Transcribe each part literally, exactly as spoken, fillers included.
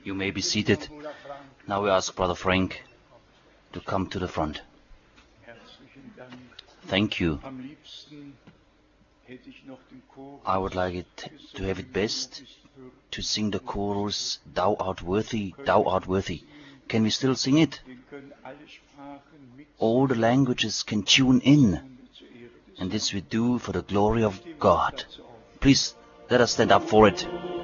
You may be seated. Now we ask Brother Frank to come to the front. Thank you. I would like it to have it best to sing the chorus, Thou art worthy, Thou art worthy. Can we still sing it? All the languages can tune in, and this we do for the glory of God. Please, let us stand up for it.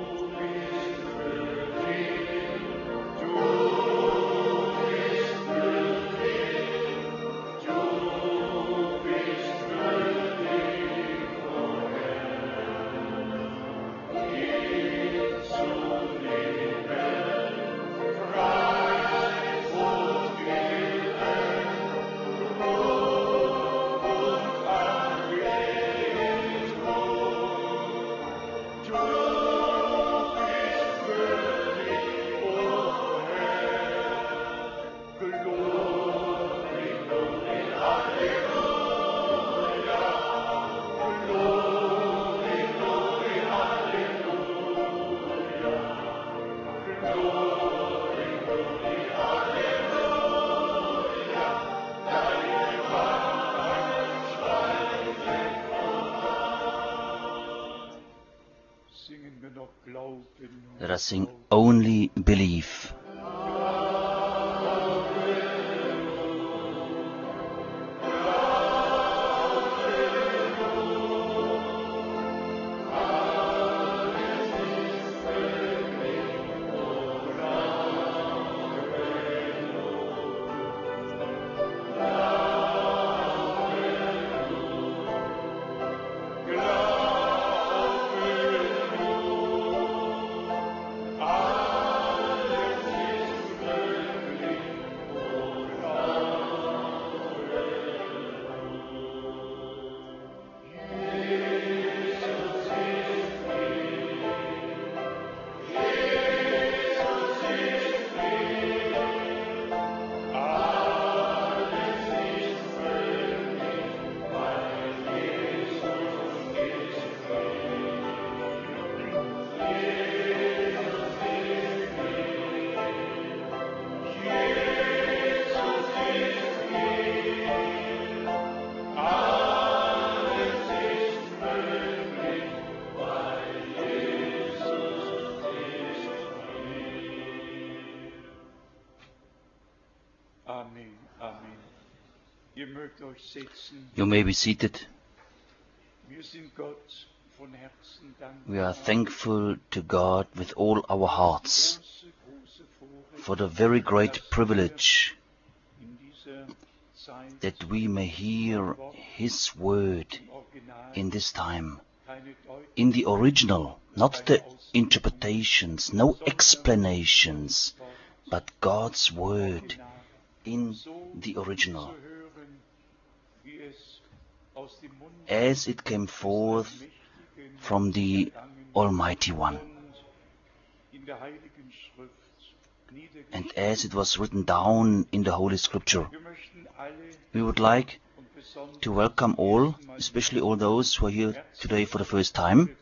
Let us sing Only Believe. You may be seated. We are thankful to God with all our hearts for the very great privilege that we may hear His word in this time, in the original, not the interpretations, no explanations, but God's word in the original, as it came forth from the Almighty One, and as it was written down in the Holy Scripture. We would like to welcome all, especially all those who are here today for the first time,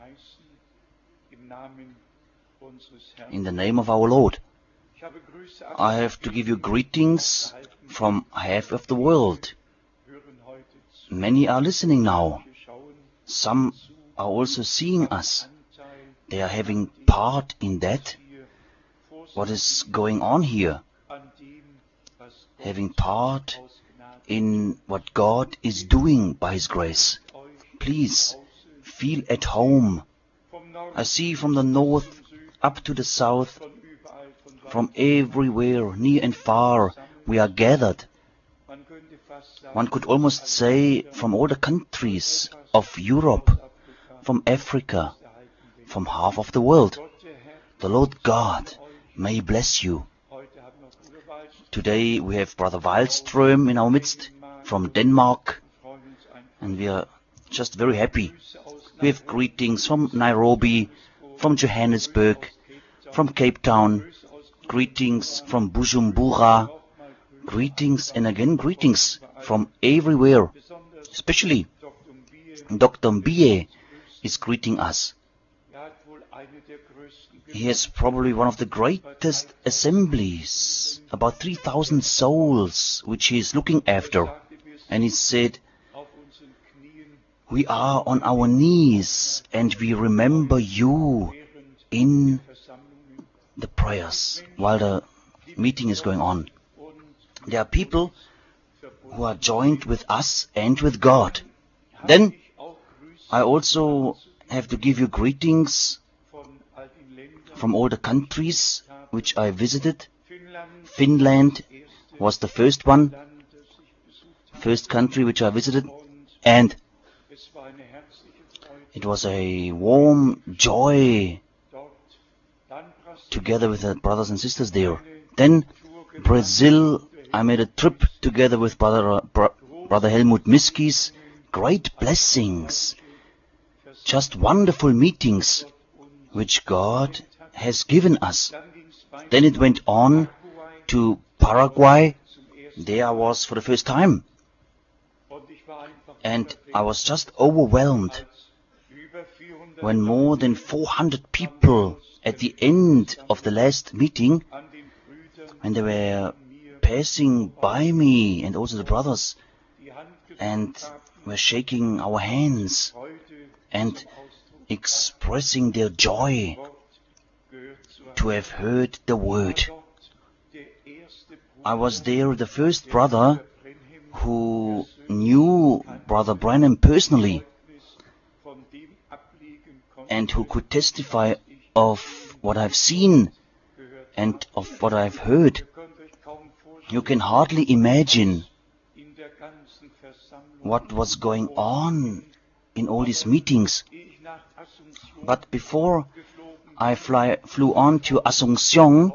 in the name of our Lord. I have to give you greetings from half of the world. Many are listening now. Some are also seeing us. They are having part in that, what is going on here. Having part in what God is doing by His grace. Please, feel at home. I see from the north up to the south, from everywhere, near and far, we are gathered. One could almost say from all the countries of Europe, from Africa, from half of the world. The Lord God may bless you. Today we have Brother Wallström in our midst from Denmark, and we are just very happy. We have greetings from Nairobi, from Johannesburg, from Cape Town, greetings from Bujumbura, greetings and again greetings from everywhere. Especially Doctor Mbie is greeting us. he has probably one of the greatest assemblies, about three thousand souls, which he is looking after. And he said, we are on our knees and we remember you in the prayers while the meeting is going on. There are people who are joined with us and with God. Then I also have to give you greetings from all the countries which I visited. Finland was the first one, first country which I visited, and it was a warm joy together with the brothers and sisters there. Then Brazil, I made a trip together with brother, uh, bro, brother Helmut Miskis. Great blessings, just wonderful meetings which God has given us. Then it went on to Paraguay. There I was for the first time. And I was just overwhelmed when more than four hundred people at the end of the last meeting, when they were passing by me and also the brothers, and were shaking our hands and expressing their joy to have heard the word. I was there, the first brother who knew Brother Branham personally and who could testify of what I've seen and of what I've heard. You can hardly imagine what was going on in all these meetings. But before I fly, flew on to Asunción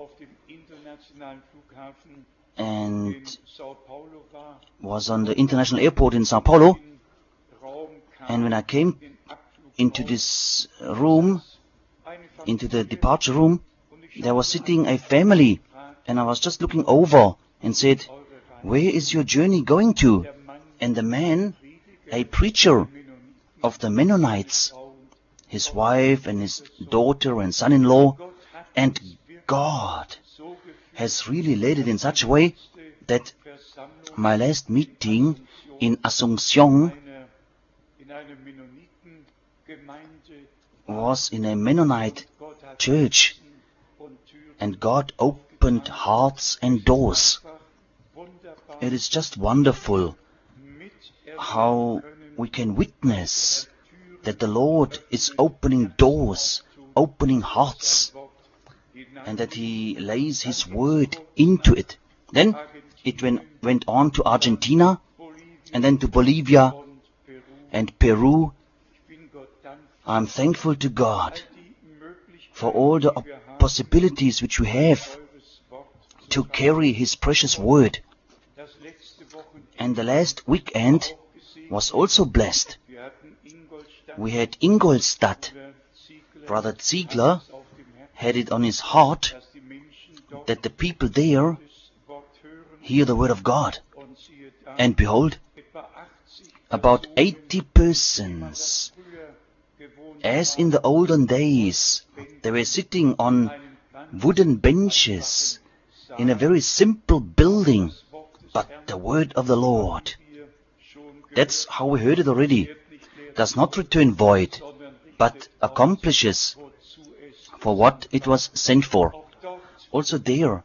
and was on the international airport in Sao Paulo, and when I came into this room, into the departure room, there was sitting a family, and I was just looking over and said, where is your journey going to? And the man, a preacher of the Mennonites, his wife and his daughter and son-in-law, and God has really laid it in such a way that my last meeting in Asunción was in a Mennonite church, and God opened hearts and doors. It is just wonderful how we can witness that the Lord is opening doors, opening hearts, and that He lays His word into it. Then it went, went on to Argentina, and then to Bolivia and Peru. I'm thankful to God for all the possibilities which we have to carry His precious word. And the last weekend was also blessed. We had Ingolstadt. Brother Ziegler had it on his heart that the people there hear the word of God. And behold, about eighty persons, as in the olden days, they were sitting on wooden benches in a very simple building, but the word of the Lord, that's how we heard it already, does not return void, but accomplishes for what it was sent for. Also there,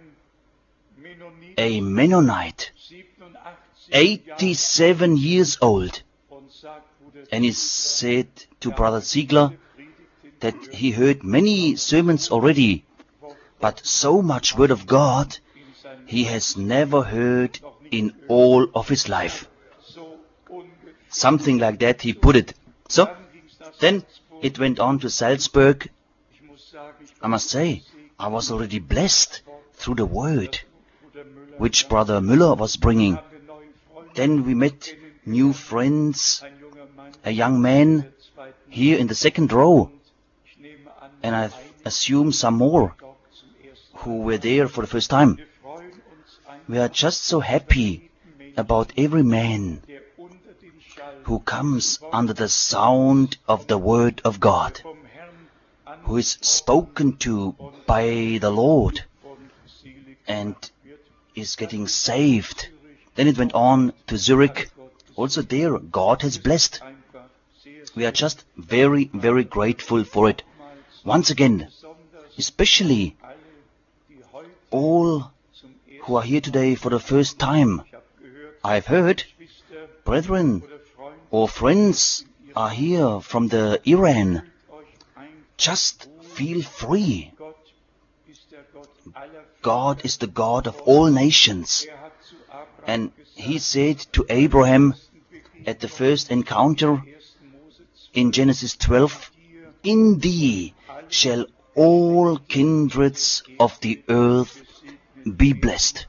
a Mennonite, eighty-seven years old, and he said to Brother Ziegler that he heard many sermons already, but so much word of God he has never heard in all of his life. Something like that he put it. So, then it went on to Salzburg. I must say, I was already blessed through the word which Brother Müller was bringing. Then we met new friends, a young man here in the second row, and I assume some more who were there for the first time. We are just so happy about every man who comes under the sound of the word of God, who is spoken to by the Lord and is getting saved. Then it went on to Zurich. Also there, God has blessed. We are just very, very grateful for it. Once again, especially all who are here today for the first time. I've heard brethren or friends are here from the Iran. Just feel free. God is the God of all nations. And he said to Abraham at the first encounter in Genesis twelve, "In thee shall all kindreds of the earth be blessed."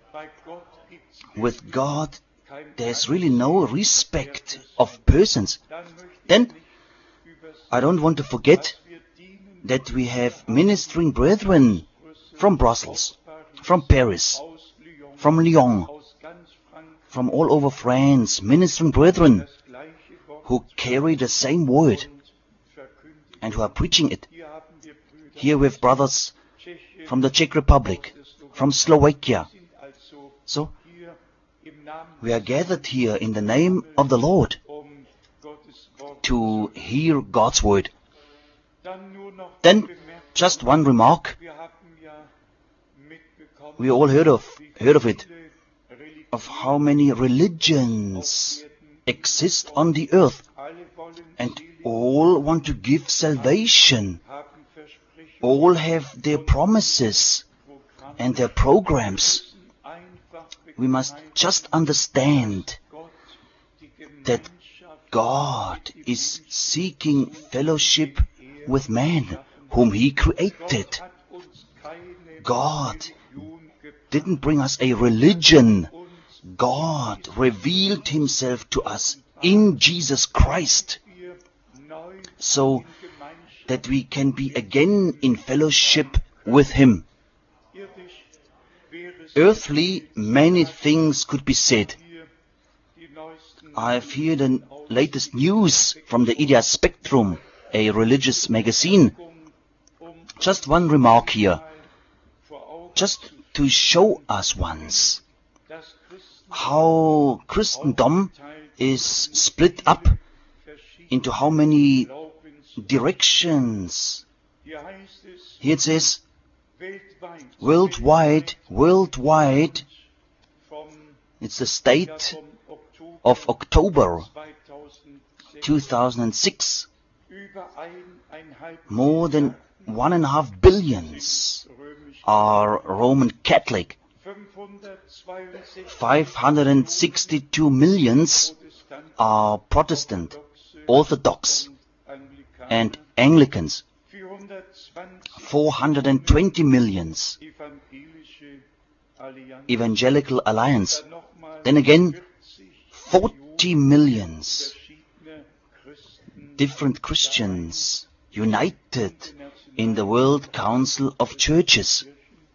With God, there's really no respect of persons. Then, I don't want to forget that we have ministering brethren from Brussels, from Paris, from Lyon, from all over France, ministering brethren who carry the same word and who are preaching it. Here we have brothers from the Czech Republic, from Slovakia. So, we are gathered here in the name of the Lord to hear God's word. Then, just one remark. We all heard of, heard of it, of how many religions exist on the earth, and all want to give salvation. All have their promises and their programs. We must just understand that God is seeking fellowship with man whom he created. God didn't bring us a religion. God revealed himself to us in Jesus Christ, so that we can be again in fellowship with him. Earthly, many things could be said. I've heard the latest news from the Idea Spectrum, a religious magazine. Just one remark here, just to show us once how Christendom is split up into how many directions. Here it says, worldwide, worldwide, it's the state of October two thousand six, more than one and a half billions are Roman Catholic, five hundred sixty-two millions are Protestant, Orthodox, and Anglicans, four hundred twenty millions Evangelical Alliance, then again forty millions different Christians united in the World Council of Churches.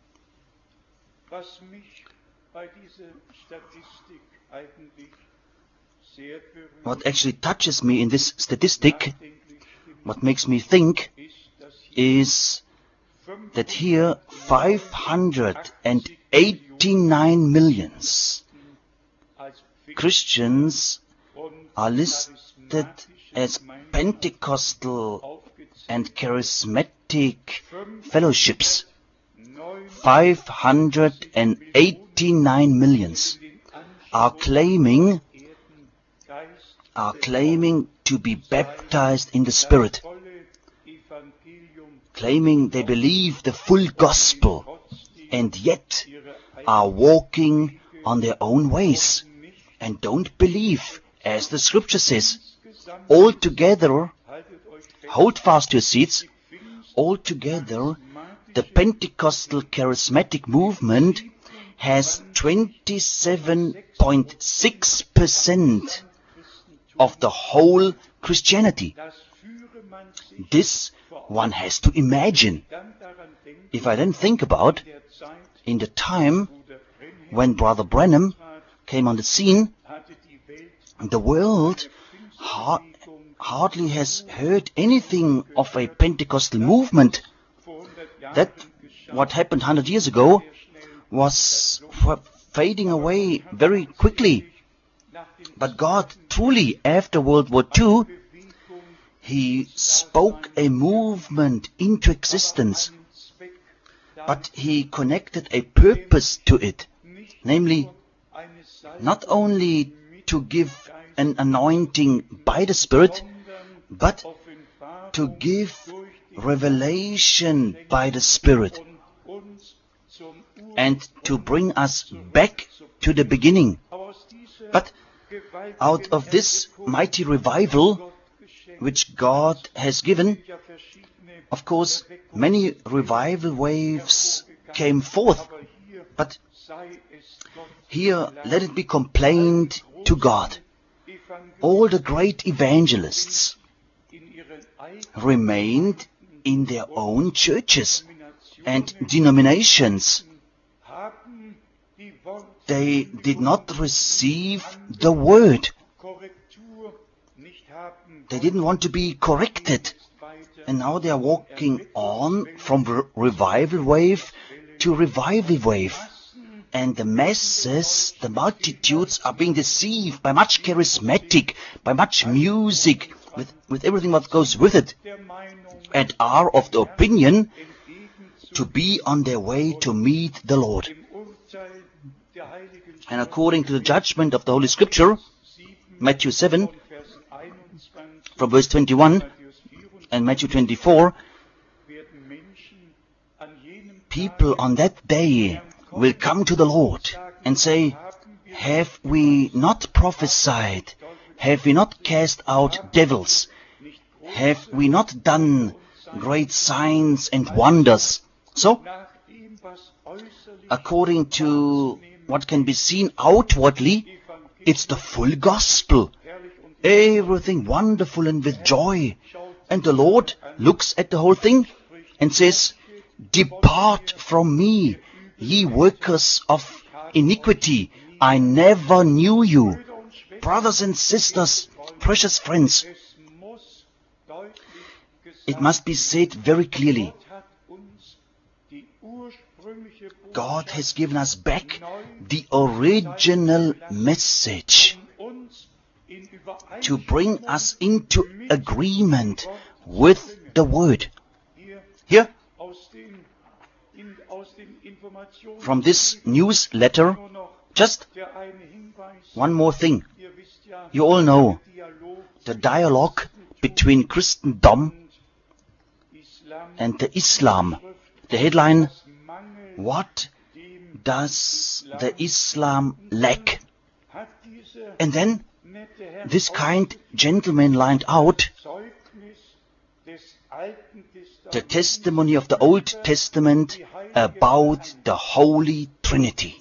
What actually touches me in this statistic, what makes me think, is that here five hundred eighty-nine millions Christians are listed as Pentecostal and charismatic fellowships. five hundred eighty-nine millions are claiming are claiming to be baptized in the Spirit, claiming they believe the full gospel, and yet are walking on their own ways and don't believe, as the scripture says. Altogether, hold fast your seats, altogether the Pentecostal charismatic movement has twenty-seven point six percent of the whole Christianity. This one has to imagine. If I then think about in the time when Brother Branham came on the scene, the world ha hardly has heard anything of a Pentecostal movement. That, what happened one hundred years ago, was fading away very quickly. But God, truly, after World War Two, He spoke a movement into existence. But He connected a purpose to it, namely, not only to give an anointing by the Spirit, but to give revelation by the Spirit, and to bring us back to the beginning. But out of this mighty revival which God has given, of course, many revival waves came forth. But here, let it be complained to God. All the great evangelists remained in their own churches and denominations. They did not receive the word. They didn't want to be corrected. And now they are walking on from re- revival wave to revival wave. And the masses, the multitudes are being deceived by much charismatic, by much music, with, with everything that goes with it, and are of the opinion to be on their way to meet the Lord. And according to the judgment of the Holy Scripture, Matthew seven, from verse twenty-one, and Matthew twenty-four, people on that day will come to the Lord and say, have we not prophesied? Have we not cast out devils? Have we not done great signs and wonders? So, according to what can be seen outwardly, it's the full gospel. Everything wonderful and with joy. And the Lord looks at the whole thing and says, depart from me, ye workers of iniquity. I never knew you. Brothers and sisters, precious friends, it must be said very clearly. God has given us back the original message to bring us into agreement with the Word. Here, from this newsletter, just one more thing. You all know the dialogue between Christendom and the Islam. The headline, what does the Islam lack? And then this kind gentleman lined out the testimony of the Old Testament about the Holy Trinity.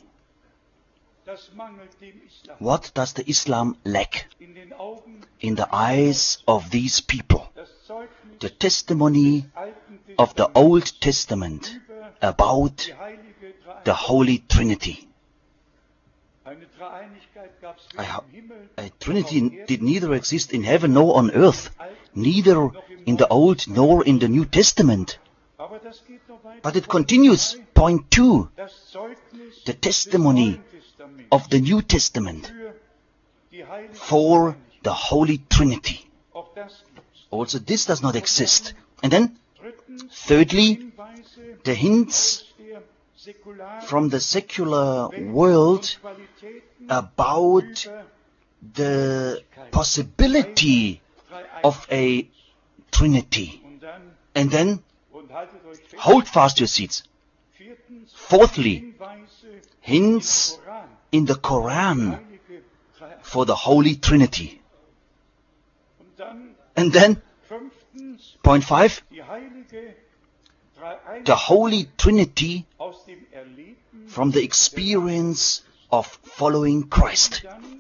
What does the Islam lack in the eyes of these people? The testimony of the Old Testament about the Holy Trinity. A, a Trinity did neither exist in heaven nor on earth, neither in the Old nor in the New Testament. But it continues. Point two, the testimony of the New Testament for the Holy Trinity. Also this does not exist. And then, thirdly, the hints from the secular world about the possibility of a Trinity. And then, hold fast your seats. Fourthly, hints in the Quran for the Holy Trinity. And then, point five, the Holy Trinity from the experience of following Christ.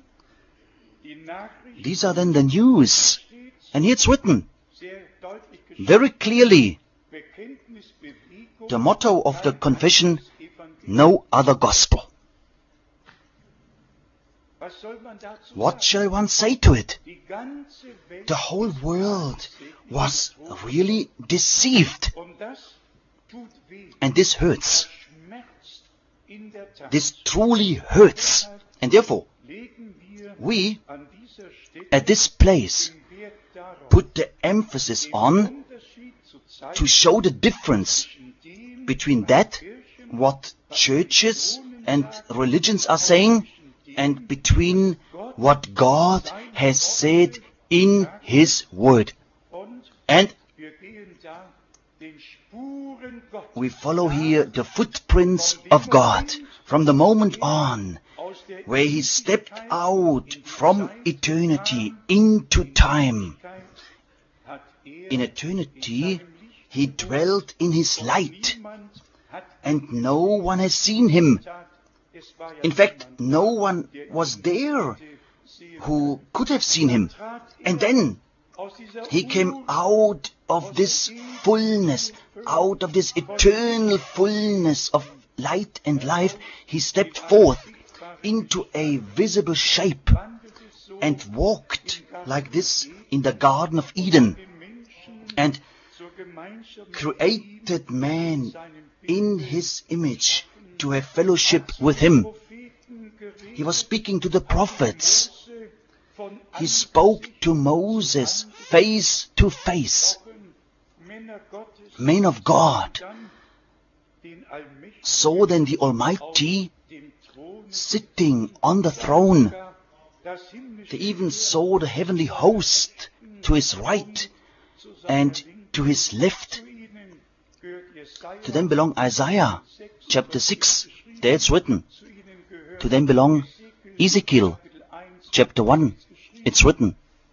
These are then the news. And here it's written very clearly, the motto of the confession, no other gospel. What shall one say to it? The whole world was really deceived. And this hurts. This truly hurts. And therefore, we at this place put the emphasis on to show the difference between that, what churches and religions are saying, and between what God has said in His Word. And we follow here the footprints of God from the moment on, where He stepped out from eternity into time. In eternity, He dwelt in His light, and no one has seen Him. In fact, no one was there who could have seen Him. And then He came out of this fullness, out of this eternal fullness of light and life. He stepped forth into a visible shape and walked like this in the Garden of Eden and created man in His image to have fellowship with Him. He was speaking to the prophets. He spoke to Moses face to face. Men of God saw then the Almighty sitting on the throne. They even saw the heavenly host to His right and to His left. To them belong Isaiah chapter six, there it's written. To them belong Ezekiel chapter one, it's written.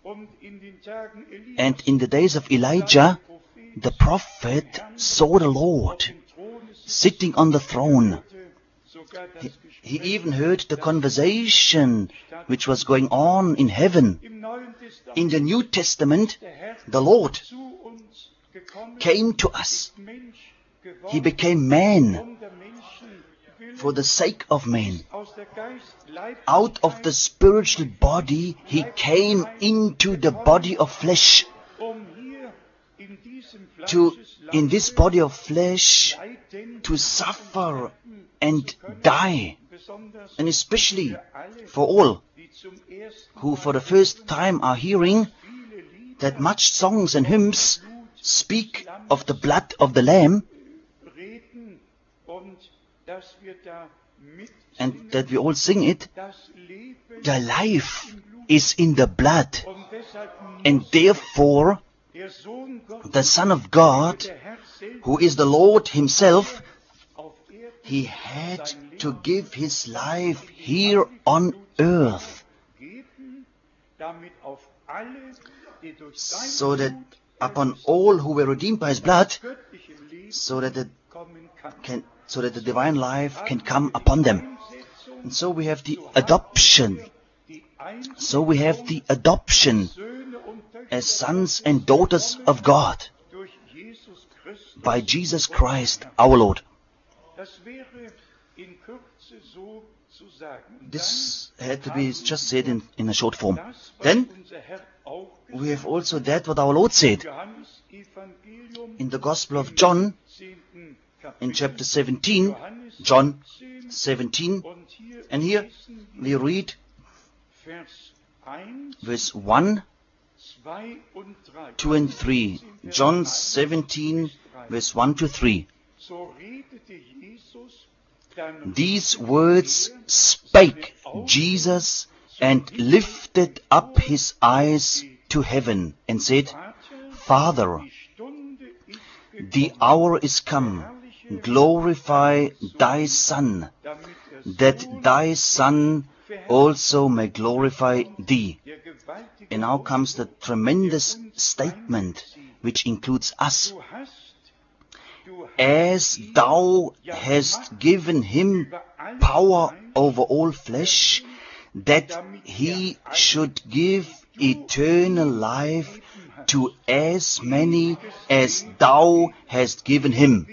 And in the days of Elijah, the prophet saw the Lord sitting on the throne. He, he even heard the conversation which was going on in heaven. In the New Testament, the Lord came to us. He became man for the sake of man. Out of the spiritual body, He came into the body of flesh. To, in this body of flesh, to suffer and die. And especially for all who for the first time are hearing that much songs and hymns speak of the blood of the Lamb, and that we all sing it. The life is in the blood, and therefore the Son of God, who is the Lord Himself, He had to give His life here on earth, so that upon all who were redeemed by His blood, so that the, can, so that the divine life can come upon them. And so we have the adoption. So we have the adoption as sons and daughters of God by Jesus Christ our Lord. This had to be just said in, in a short form. Then we have also that what our Lord said in the Gospel of John, in chapter seventeen, John seventeen, and here we read verse one, two and three. John seventeen, verse one to three. These words spake Jesus, and lifted up His eyes to heaven, and said, Father, the hour is come, glorify Thy Son, that Thy Son also may glorify Thee. And now comes the tremendous statement which includes us. As Thou hast given Him power over all flesh, that He should give eternal life to as many as Thou hast given Him.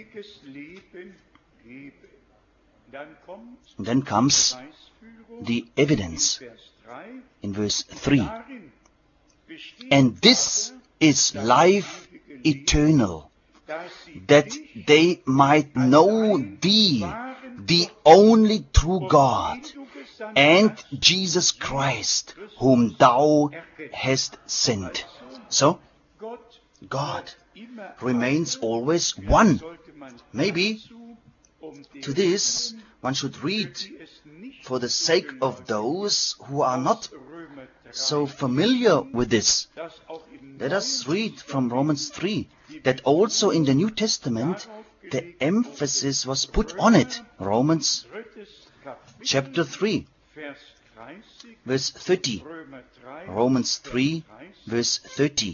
And then comes the evidence in verse three. And this is life eternal, that they might know Thee, the only true God, and Jesus Christ, whom Thou hast sent. So, God remains always one. Maybe to this one should read for the sake of those who are not so familiar with this. Let us read from Romans three, that also in the New Testament the emphasis was put on it. Romans chapter three, verse thirty. Romans three, verse thirty.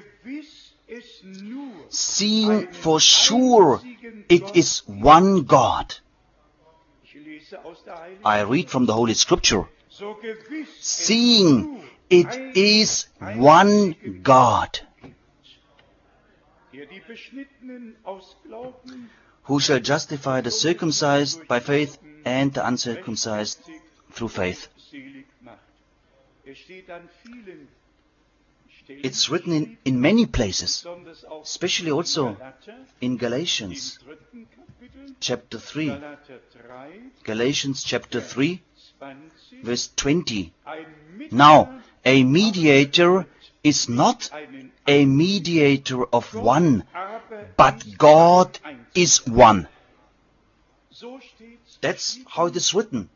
Seeing for sure it is one God. I read from the Holy Scripture. Seeing it is one God. Who shall justify the circumcised by faith and the uncircumcised through faith? It's written in, in many places, especially also in Galatians chapter three. Galatians chapter three, verse twenty. Now, a mediator is not a mediator of one, but God is one. That's how it is written.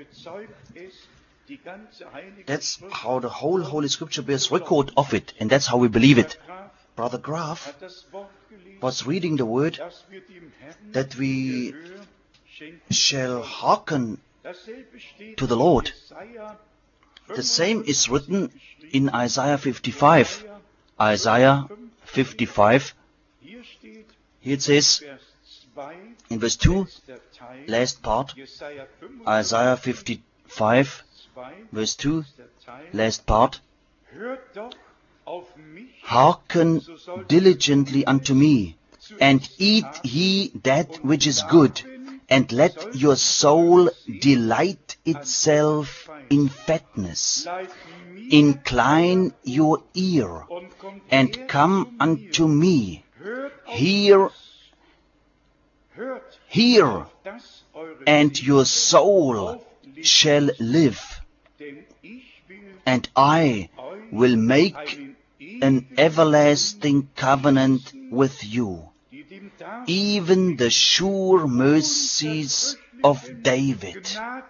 That's how the whole Holy Scripture bears record of it, and that's how we believe it. Brother Graf was reading the word that we shall hearken to the Lord. The same is written in Isaiah fifty-five. Isaiah fifty-five. Here it says, in verse two, last part, Isaiah fifty-five, verse two, last part. Hearken diligently unto me, and eat ye that which is good, and let your soul delight itself in fatness. Incline your ear, and come unto me. Hear, hear, and your soul shall live. And I will make an everlasting covenant with you, even the sure mercies of David.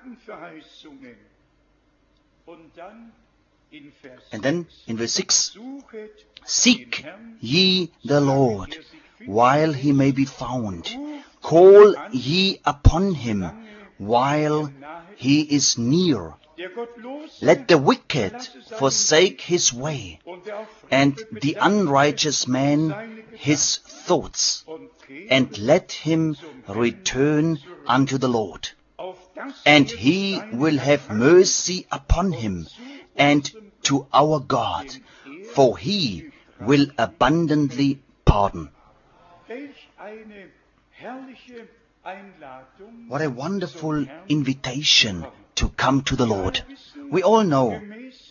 And then in verse six, seek ye the Lord while he may be found. Call ye upon him while he is near. Let the wicked forsake his way, and the unrighteous man his thoughts, and let him return unto the Lord. And he will have mercy upon him, and to our God, for he will abundantly pardon. What a wonderful invitation to come to the Lord. We all know,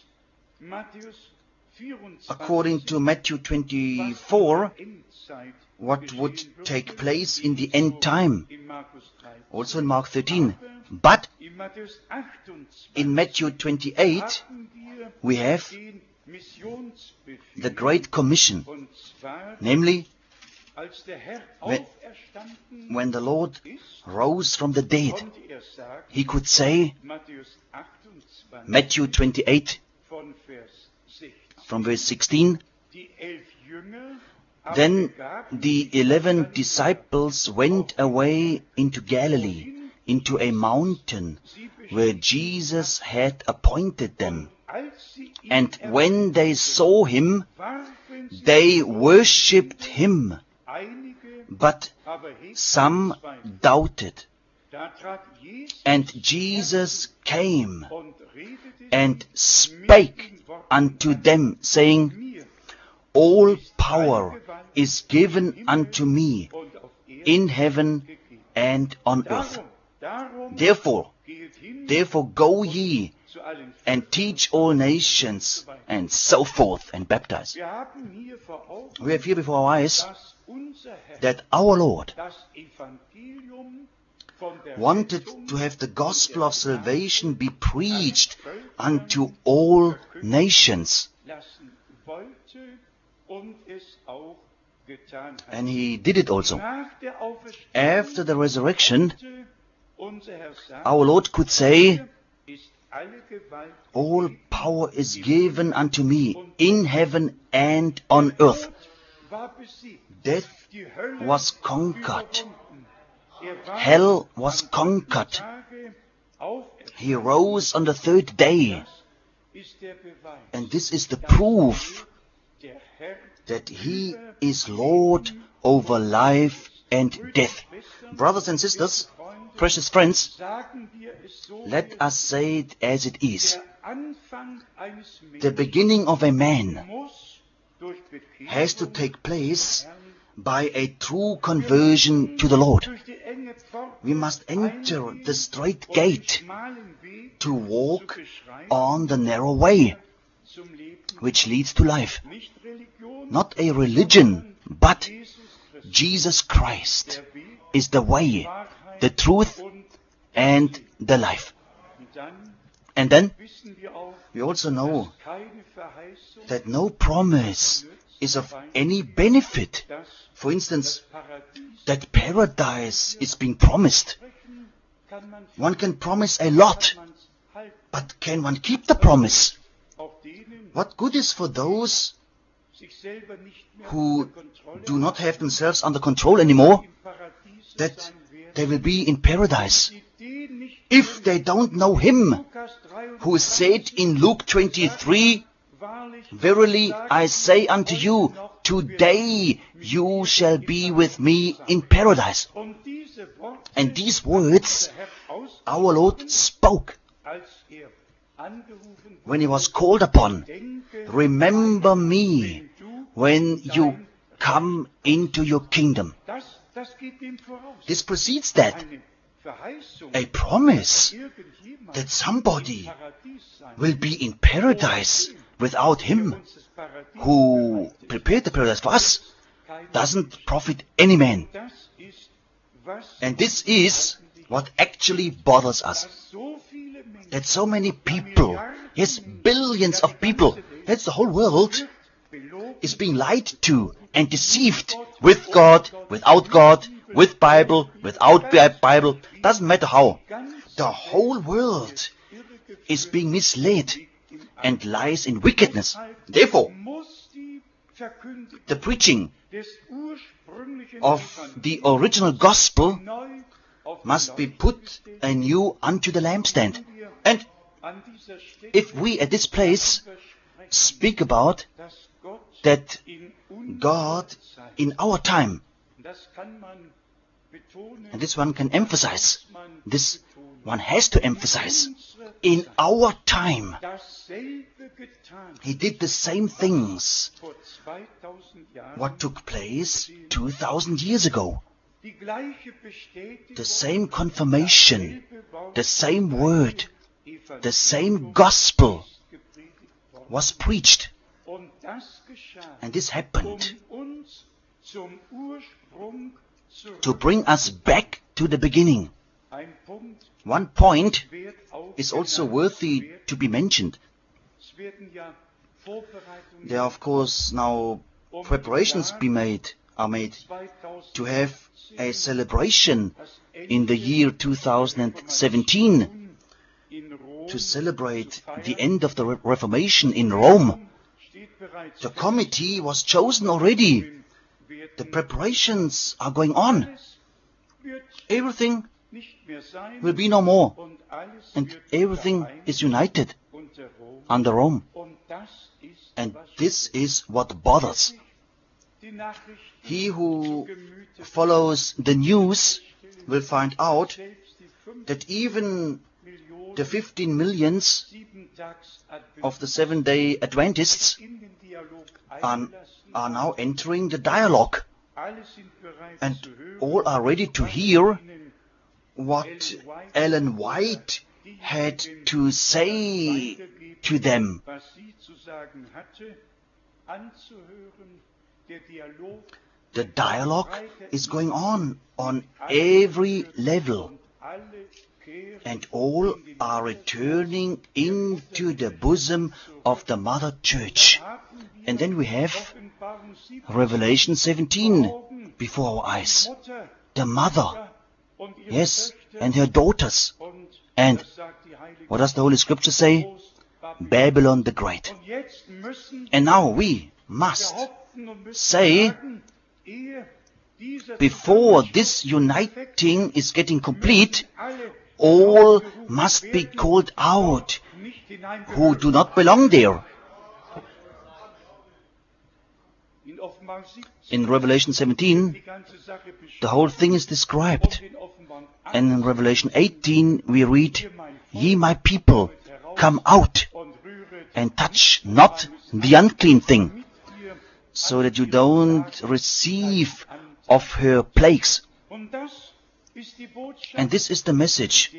according to Matthew twenty-four, what would take place in the end time. Also in Mark thirteen. But in Matthew twenty-eight, we have the Great Commission, namely, when, when the Lord rose from the dead, he could say, Matthew twenty-eight, from verse sixteen, then the eleven disciples went away into Galilee, into a mountain where Jesus had appointed them. And when they saw him, they worshipped him, but some doubted. And Jesus came and spake unto them, saying, all power is given unto me in heaven and on earth. Therefore, therefore go ye and teach all nations, and so forth, and baptize. We have here before our eyes that our Lord wanted to have the gospel of salvation be preached unto all nations. And he did it also. After the resurrection, our Lord could say, all power is given unto me in heaven and on earth. Death was conquered. Hell was conquered. He rose on the third day. And this is the proof that he is Lord over life and death. Brothers and sisters, precious friends, let us say it as it is. The beginning of a man has to take place by a true conversion to the Lord. We must enter the straight gate to walk on the narrow way which leads to life. Not a religion, but Jesus Christ is the way, the truth, and the life. And then we also know that no promise is of any benefit. For instance, that paradise is being promised. One can promise a lot, but can one keep the promise? What good is for those who do not have themselves under control anymore, that they will be in paradise, if they don't know Him who said in Luke twenty-three, verily I say unto you, today you shall be with me in paradise. And these words our Lord spoke when He was called upon. Remember me when you come into your kingdom. This precedes that. A promise that somebody will be in paradise without Him who prepared the paradise for us doesn't profit any man. And this is what actually bothers us. That so many people, yes, billions of people, that's the whole world, is being lied to and deceived with God, without God, with Bible, without Bible, doesn't matter how. The whole world is being misled and lies in wickedness. Therefore, the preaching of the original gospel must be put anew unto the lampstand. And if we at this place speak about that God in our time, and this one can emphasize, this one has to emphasize, in our time, He did the same things what took place two thousand years ago. The same confirmation, the same word, the same gospel was preached. And this happened to bring us back to the beginning. One point is also worthy to be mentioned. There are, of course, now preparations be made, are made to have a celebration in the year two thousand seventeen to celebrate the end of the Re- Reformation in Rome. The committee was chosen already. The preparations are going on. Everything will be no more. And everything is united under Rome. And this is what bothers. He who follows the news will find out that even the fifteen millions of the seven-day Adventists are, are now entering the dialogue. And all are ready to hear what Ellen White had to say to them. The dialogue is going on on every level, and all are returning into the bosom of the Mother Church. And then we have Revelation seventeen before our eyes. The Mother, yes, and her daughters. And what does the Holy Scripture say? Babylon the Great. And now we must say, before this uniting is getting complete, all must be called out who do not belong there. In Revelation seventeen, the whole thing is described. And in Revelation eighteen, we read, "Ye my people, come out and touch not the unclean thing, so that you don't receive of her plagues." And this is the message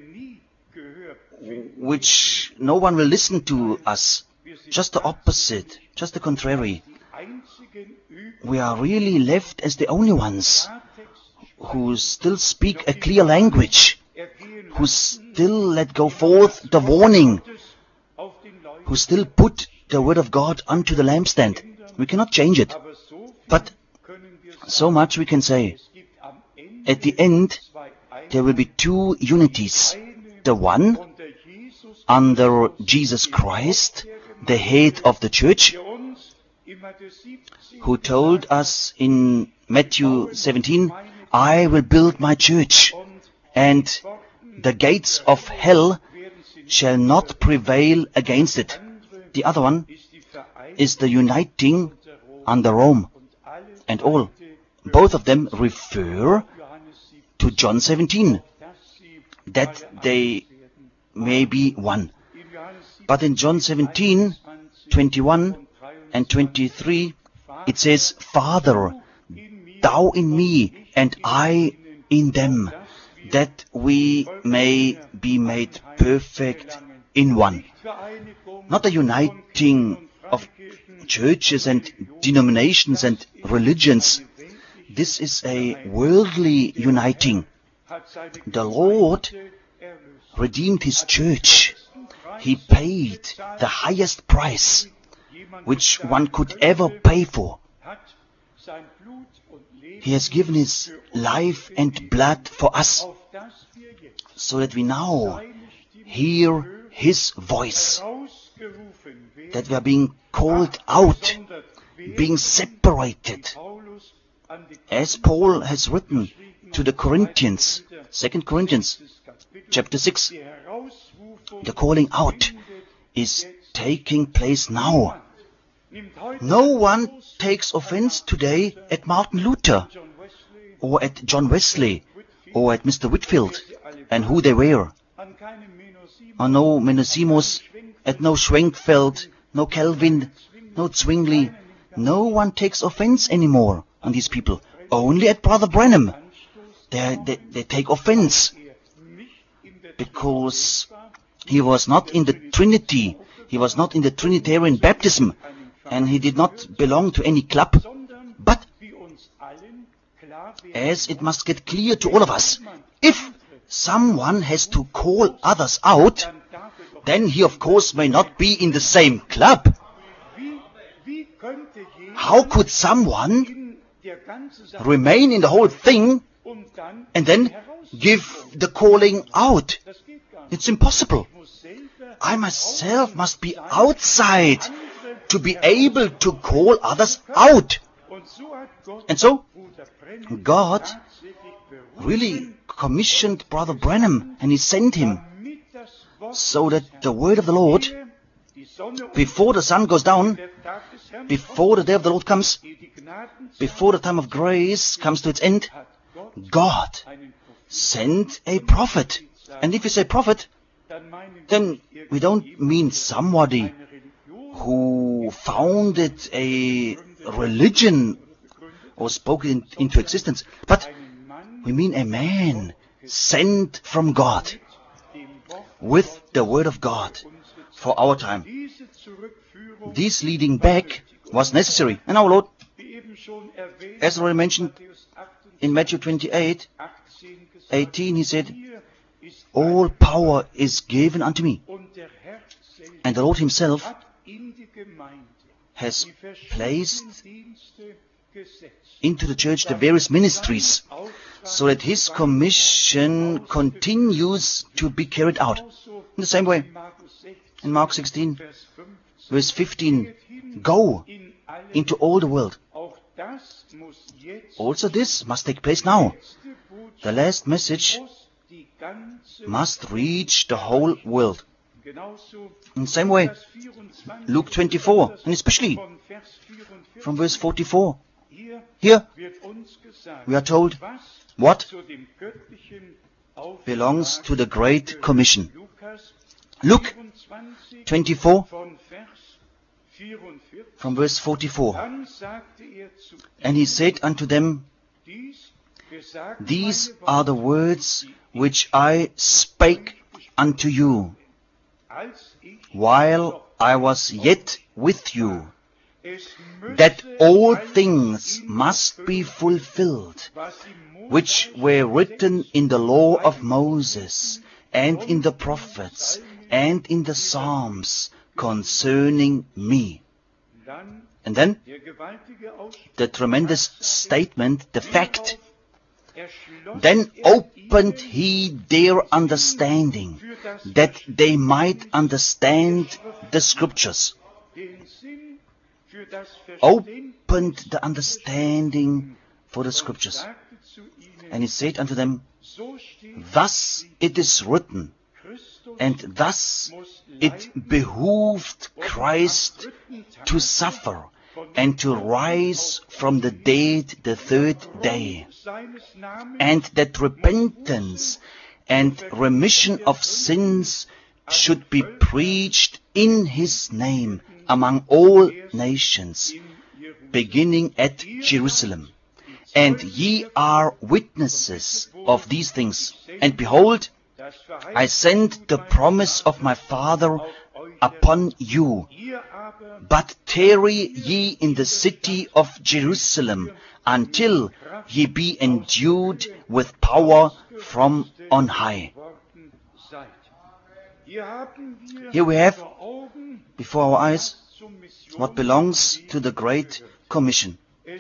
which no one will listen to us. Just the opposite, just the contrary. We are really left as the only ones who still speak a clear language, who still let go forth the warning, who still put the word of God unto the lampstand. We cannot change it. But so much we can say. At the end, there will be two unities. The one under Jesus Christ, the head of the church, who told us in Matthew seventeen, "I will build my church, and the gates of hell shall not prevail against it." The other one is the uniting under Rome. And all, both of them refer to John seventeen, that they may be one. But in John seventeen, twenty-one and twenty-three, it says, "Father, thou in me, and I in them, that we may be made perfect in one." Not a uniting of churches and denominations and religions. This is a worldly uniting. The Lord redeemed His church. He paid the highest price which one could ever pay for. He has given His life and blood for us, so that we now hear His voice, that we are being called out, being separated. As Paul has written to the Corinthians, Second Corinthians, chapter six, the calling out is taking place now. No one takes offense today at Martin Luther, or at John Wesley, or at Mister Whitfield, and who they were. Or no Menosimus, at no Schwenkfeld, no Calvin, no Zwingli. No one takes offense anymore on these people. Only at Brother Branham they, they, they take offense, because he was not in the Trinity, he was not in the Trinitarian baptism, and he did not belong to any club. But as it must get clear to all of us, if someone has to call others out, then he of course may not be in the same club. How could someone remain in the whole thing and then give the calling out? It's impossible. I myself must be outside to be able to call others out. And so, God really commissioned Brother Branham, and He sent him so that the word of the Lord, before the sun goes down, before the day of the Lord comes, before the time of grace comes to its end, God sent a prophet. And if we say prophet, then we don't mean somebody who founded a religion or spoke it into existence, but we mean a man sent from God with the Word of God for our time. This leading back was necessary. And our Lord, as already mentioned in Matthew twenty-eight, eighteen, he said, all power is given unto me. And the Lord himself has placed into the church the various ministries, so that his commission continues to be carried out. In the same way, in Mark sixteen, verse fifteen, go into all the world. Also this must take place now. The last message must reach the whole world. In the same way, Luke twenty-four, and especially from verse forty-four. Here we are told what belongs to the Great Commission. Luke twenty-four, from verse forty-four. And he said unto them, these are the words which I spake unto you, while I was yet with you, that all things must be fulfilled, which were written in the law of Moses, and in the prophets, and in the Psalms, concerning me. And then, the tremendous statement, the fact, then opened he their understanding, that they might understand the Scriptures. Opened the understanding for the Scriptures. And he said unto them, thus it is written, and thus it behooved Christ to suffer and to rise from the dead the third day, and that repentance and remission of sins should be preached in his name among all nations, beginning at Jerusalem. And ye are witnesses of these things. And behold, I send the promise of my Father upon you. But tarry ye in the city of Jerusalem until ye be endued with power from on high. Here we have before our eyes what belongs to the Great Commission.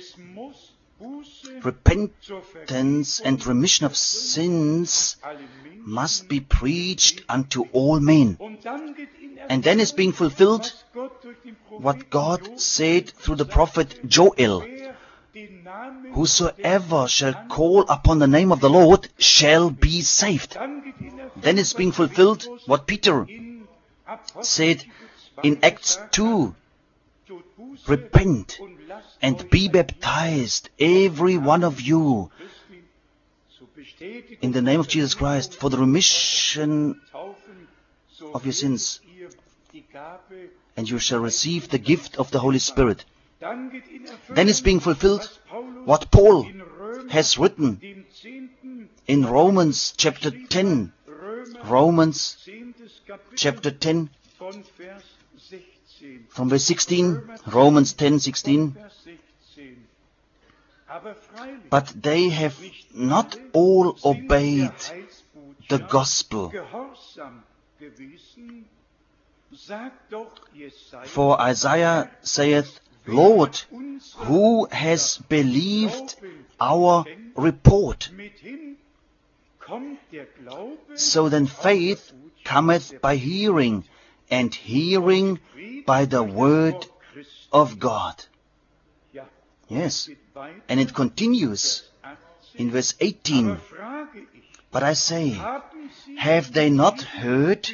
Repentance and remission of sins must be preached unto all men. And then is being fulfilled what God said through the prophet Joel. Whosoever shall call upon the name of the Lord shall be saved. Then is being fulfilled what Peter said in Acts two. Repent and be baptized, every one of you, in the name of Jesus Christ, for the remission of your sins, and you shall receive the gift of the Holy Spirit. Then is being fulfilled what Paul has written in Romans chapter ten. Romans chapter ten, from verse sixteen, Romans ten, sixteen. But they have not all obeyed the gospel. For Isaiah saith, Lord, who has believed our report? So then faith cometh by hearing, and hearing by the word of God. Yes, and it continues in verse eighteen. But I say, have they not heard?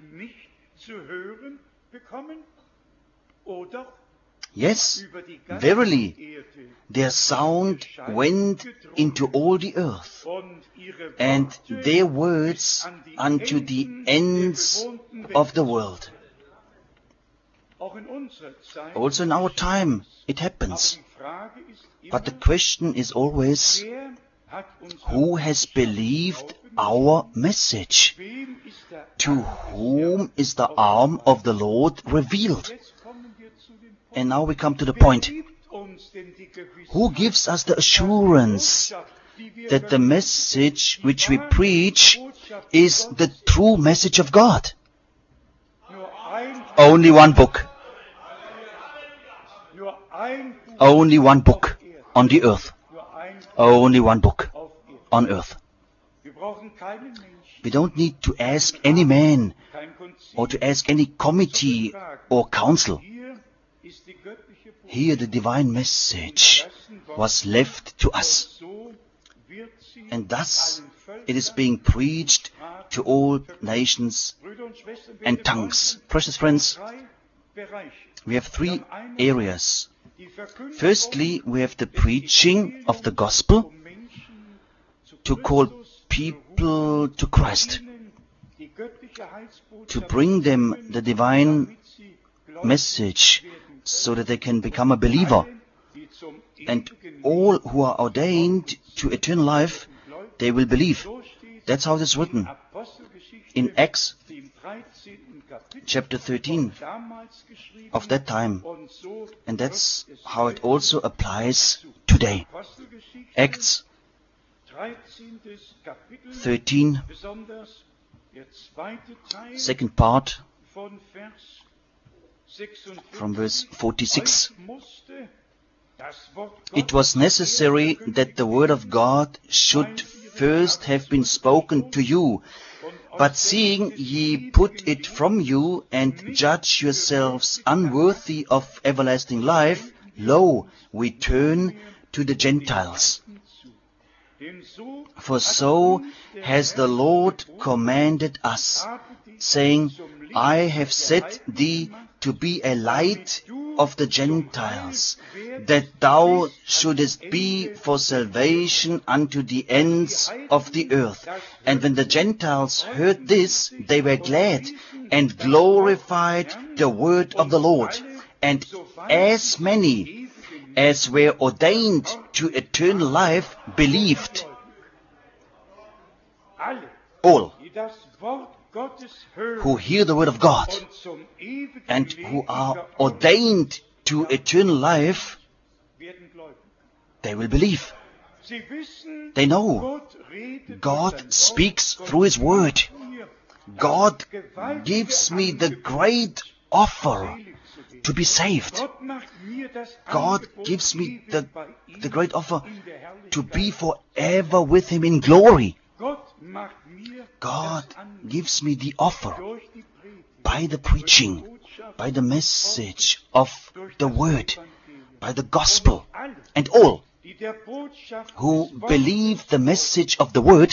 Yes, verily, their sound went into all the earth, and their words unto the ends of the world. Also in our time it happens. But the question is always, who has believed our message. To whom is the arm of the Lord revealed? And now we come to the point. Who gives us the assurance that the message which we preach is the true message of God? Only one book. Only one book on the earth. Only one book on earth. We don't need to ask any man or to ask any committee or council. Here the divine message was left to us. And thus it is being preached to all nations and tongues. Precious friends, we have three areas. Firstly, we have the preaching of the gospel to call people to Christ, to bring them the divine message so that they can become a believer. And all who are ordained to eternal life, they will believe. That's how it is written in Acts chapter thirteen of that time. And that's how it also applies today. Acts thirteen, second part, from verse forty-six. It was necessary that the word of God should first have been spoken to you, but seeing ye put it from you, and judge yourselves unworthy of everlasting life, lo, we turn to the Gentiles. For so has the Lord commanded us, saying, I have set thee to be a light of the Gentiles, that thou shouldest be for salvation unto the ends of the earth. And when the Gentiles heard this, they were glad, and glorified the word of the Lord. And as many as were ordained to eternal life believed. All who hear the word of God and who are ordained to eternal life, they will believe. They know God speaks through His word. God gives me the great offer to be saved. God gives me the, the great offer to be forever with Him in glory. God gives me the offer by the preaching, by the message of the word, by the gospel. And all who believe the message of the word,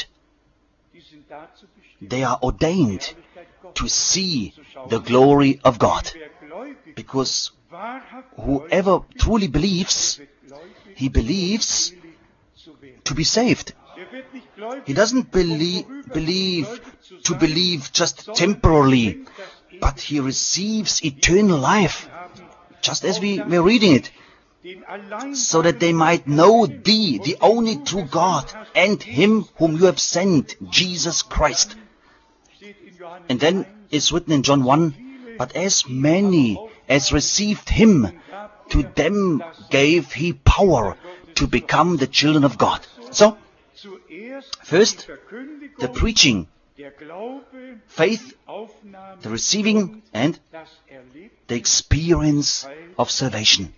they are ordained to see the glory of God. Because whoever truly believes, he believes to be saved. He doesn't believe, believe to believe just temporarily, but he receives eternal life, just as we were reading it, so that they might know thee, the only true God, and Him whom you have sent, Jesus Christ. And then it's written in John one, but as many as received Him, to them gave He power to become the children of God. So, first, the preaching, faith, the receiving, and the experience of salvation.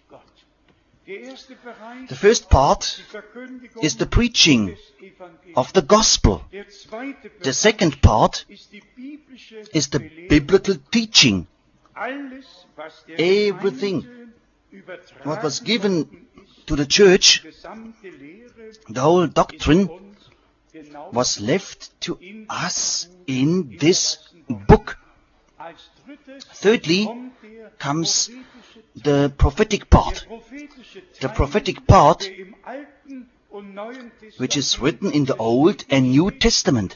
The first part is the preaching of the gospel. The second part is the biblical teaching. Everything what was given to the church, the whole doctrine, was left to us in this book. Thirdly comes the prophetic part. The prophetic part which is written in the Old and New Testament,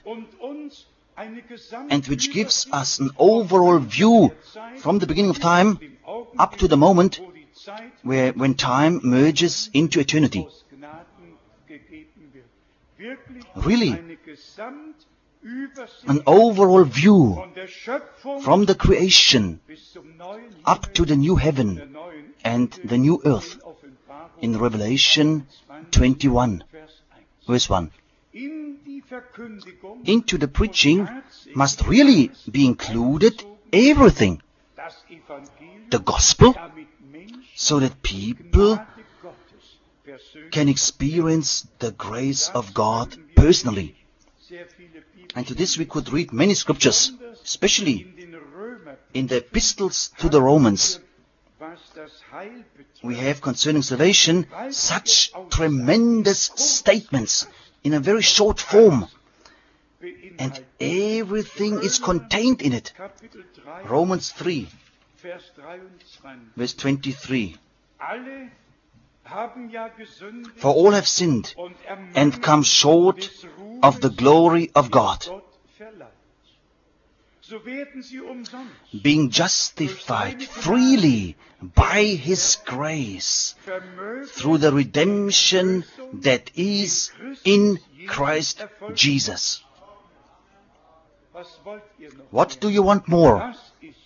and which gives us an overall view from the beginning of time up to the moment where when time merges into eternity. Really, an overall view from the creation up to the new heaven and the new earth in Revelation twenty-one, verse one. Into the preaching must really be included everything. The gospel, so that people can experience the grace of God personally. And to this we could read many scriptures, especially in the epistles to the Romans. We have concerning salvation such tremendous statements in a very short form. And everything is contained in it. Romans three, verse twenty-three. For all have sinned and come short of the glory of God, being justified freely by His grace through the redemption that is in Christ Jesus. What do you want more?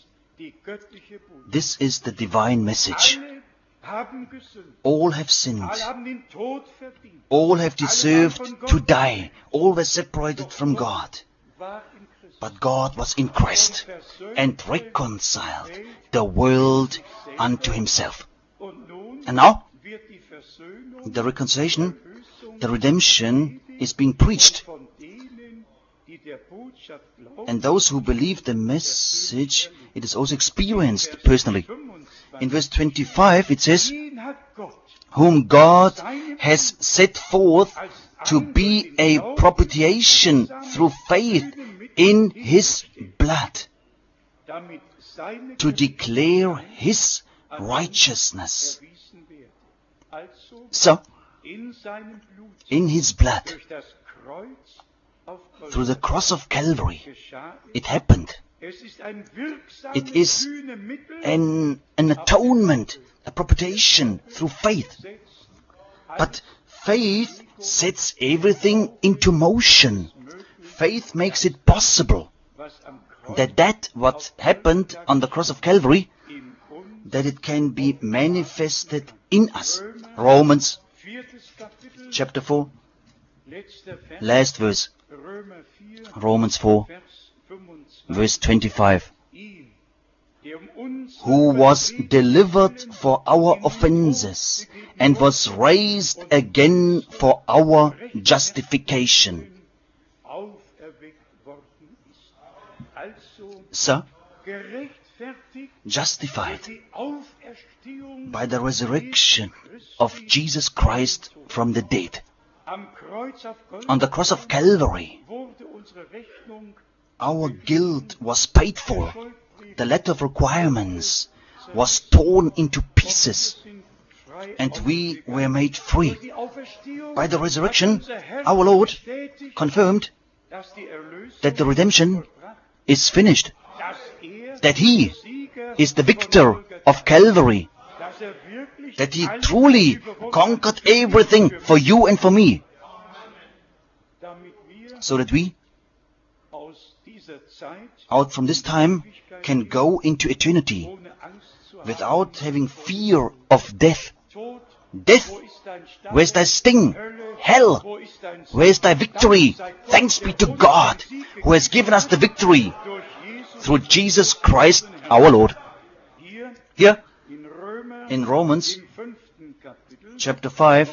This is the divine message. All have sinned. All have deserved to die. All were separated from God. But God was in Christ and reconciled the world unto Himself. And now, the reconciliation, the redemption is being preached. And those who believe the message, it is also experienced personally. In verse twenty-five it says, whom God has set forth to be a propitiation through faith in His blood, to declare His righteousness. So, in His blood, through the cross of Calvary, it happened. It is an, an atonement, a propitiation through faith. But faith sets everything into motion. Faith makes it possible that that what happened on the cross of Calvary, that it can be manifested in us. Romans chapter four, last verse. Romans four, verse twenty-five. Who was delivered for our offenses and was raised again for our justification. So, justified by the resurrection of Jesus Christ from the dead. On the cross of Calvary, our guilt was paid for. The letter of requirements was torn into pieces, and we were made free. By the resurrection, our Lord confirmed that the redemption is finished, that He is the victor of Calvary, that He truly conquered everything for you and for me, so that we, out from this time, can go into eternity without having fear of death. Death, where's thy sting? Hell, where's thy victory? Thanks be to God, who has given us the victory through Jesus Christ our Lord. Here, in Romans chapter five,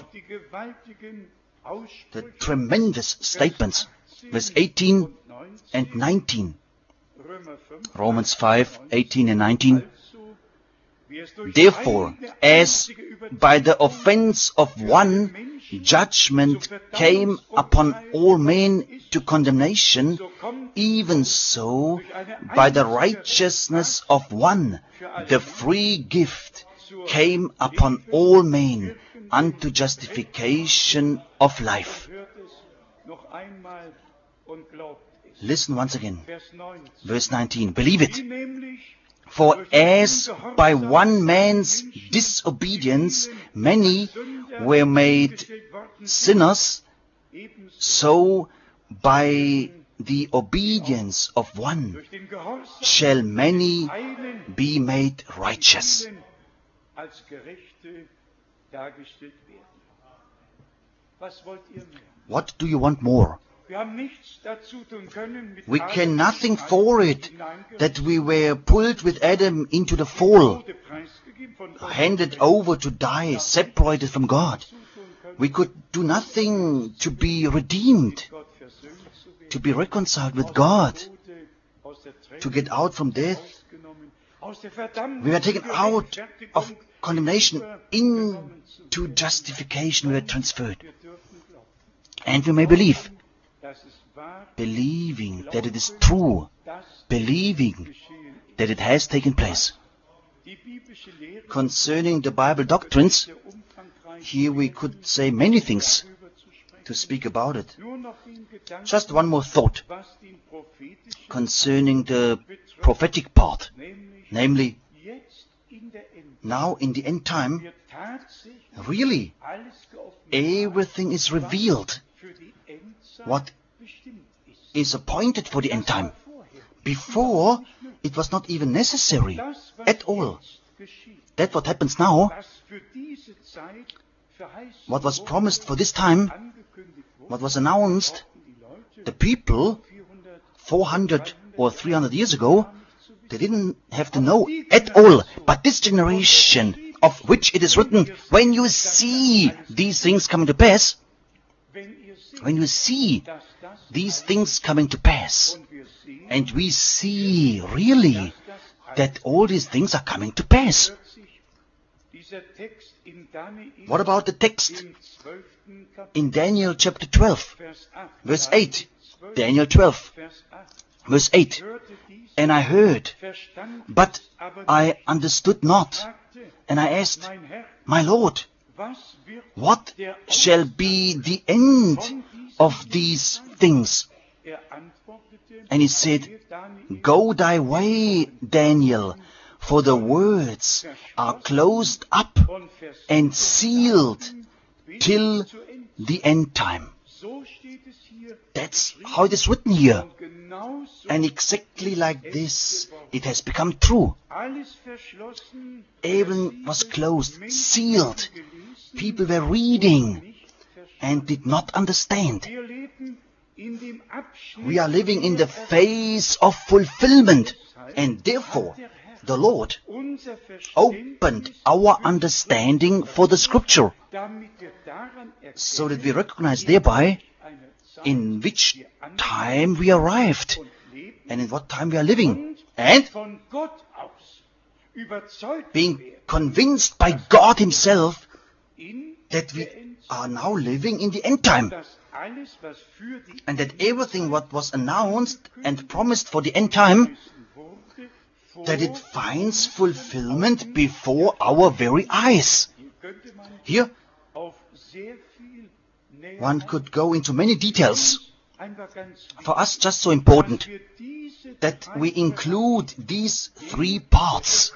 the tremendous statements, verse eighteen and nineteen. Romans five, eighteen and nineteen. Therefore, as by the offense of one judgment came upon all men to condemnation, even so by the righteousness of one the free gift came upon all men unto justification of life. Listen once again. Verse nineteen. Believe it. For as by one man's disobedience many were made sinners, so by the obedience of one shall many be made righteous. What do you want more? We can nothing for it that we were pulled with Adam into the fall, handed over to die, separated from God. We could do nothing to be redeemed, to be reconciled with God, to get out from death. We were taken out of condemnation into justification. We were transferred. And we may believe, believing that it is true, believing that it has taken place. Concerning the Bible doctrines, here we could say many things to speak about it. Just one more thought concerning the prophetic part, namely, now in the end time, really, everything is revealed what is appointed for the end time. Before, it was not even necessary at all. That's what happens now. What was promised for this time, what was announced, the people four hundred or three hundred years ago, they didn't have to know at all. But this generation of which it is written, when you see these things coming to pass, when you see these things coming to pass, and we see really that all these things are coming to pass. What about the text in Daniel chapter twelve, verse eight? Daniel twelve, verse eight. And I heard, but I understood not. And I asked, my Lord, what shall be the end of these things? And he said, go thy way, Daniel, for the words are closed up and sealed till the end time. That's how it is written here. And exactly like this, it has become true. Everything was closed, sealed. People were reading and did not understand. We are living in the phase of fulfillment, and therefore the Lord opened our understanding for the Scripture, so that we recognize thereby in which time we arrived and in what time we are living, and being convinced by God Himself that we are now living in the end time, and that everything what was announced and promised for the end time, that it finds fulfillment before our very eyes. Here, one could go into many details. For us, just so important that we include these three parts.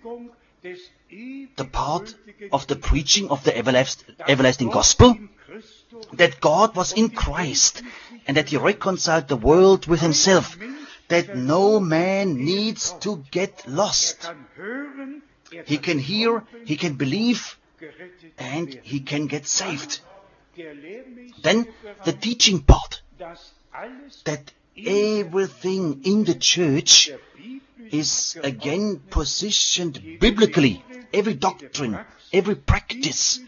The part of the preaching of the everlast- everlasting gospel, that God was in Christ and that He reconciled the world with Himself, that no man needs to get lost. He can hear, he can believe, and he can get saved. Then the teaching part, that everything in the church is again positioned biblically. Every doctrine, every practice,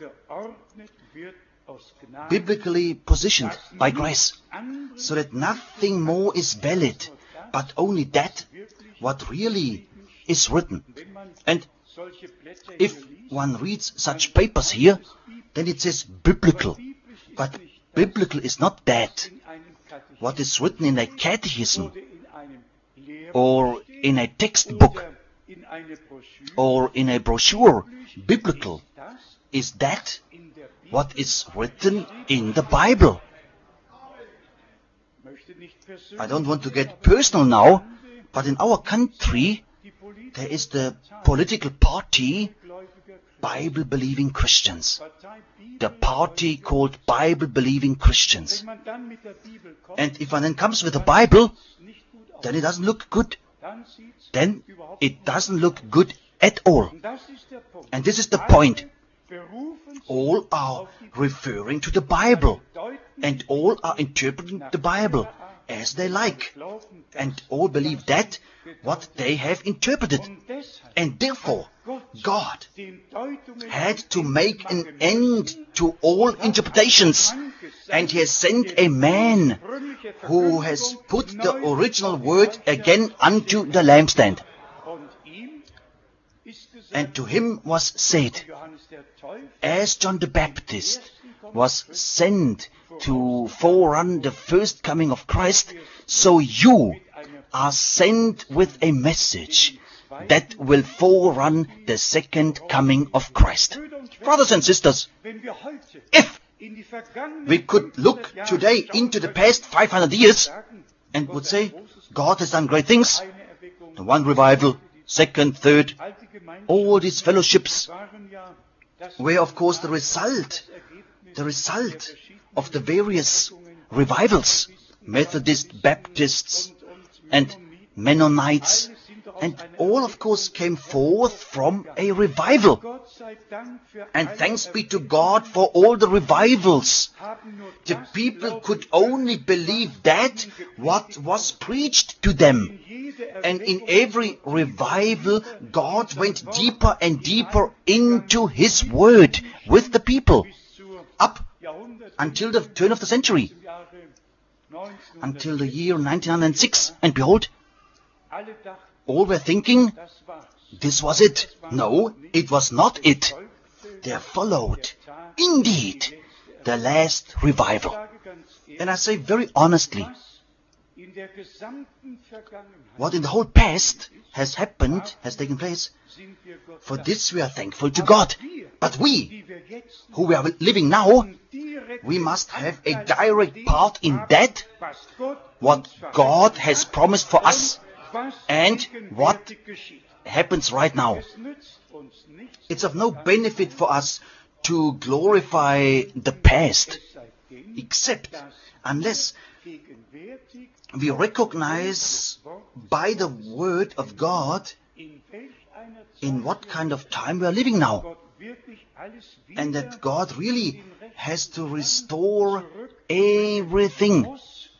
biblically positioned by grace, so that nothing more is valid, but only that what really is written. And if one reads such papers here, then it says biblical. But biblical is not that what is written in a catechism or in a textbook or in a brochure. Biblical is that what is written in the Bible. I don't want to get personal now, but in our country there is the political party Bible-believing Christians. The party called Bible-believing Christians. And if one then comes with the Bible, then it doesn't look good. Then it doesn't look good at all. And this is the point. All are referring to the Bible. And all are interpreting the Bible as they like. And all believe that what they have interpreted. And therefore, God had to make an end to all interpretations. And He has sent a man who has put the original word again unto the lampstand. And to him was said, as John the Baptist was sent to forerun the first coming of Christ, so you are sent with a message that will forerun the second coming of Christ. Brothers and sisters, if we could look today into the past five hundred years and would say, God has done great things, the one revival, second, third, all these fellowships were of course the result, the result of the various revivals, Methodists, Baptists, and Mennonites, and all of course came forth from a revival. And thanks be to God for all the revivals. The people could only believe that what was preached to them. And in every revival, God went deeper and deeper into His Word with the people, up until the turn of the century, until the year nineteen oh six. And behold, all were thinking, this was it. No, it was not it. There followed, indeed, the last revival. And I say very honestly, what in the whole past has happened, has taken place, for this we are thankful to God. But we, who are living now, we must have a direct part in that, what God has promised for us, and what happens right now. It's of no benefit for us to glorify the past, except unless we recognize by the Word of God in what kind of time we are living now, and that God really has to restore everything.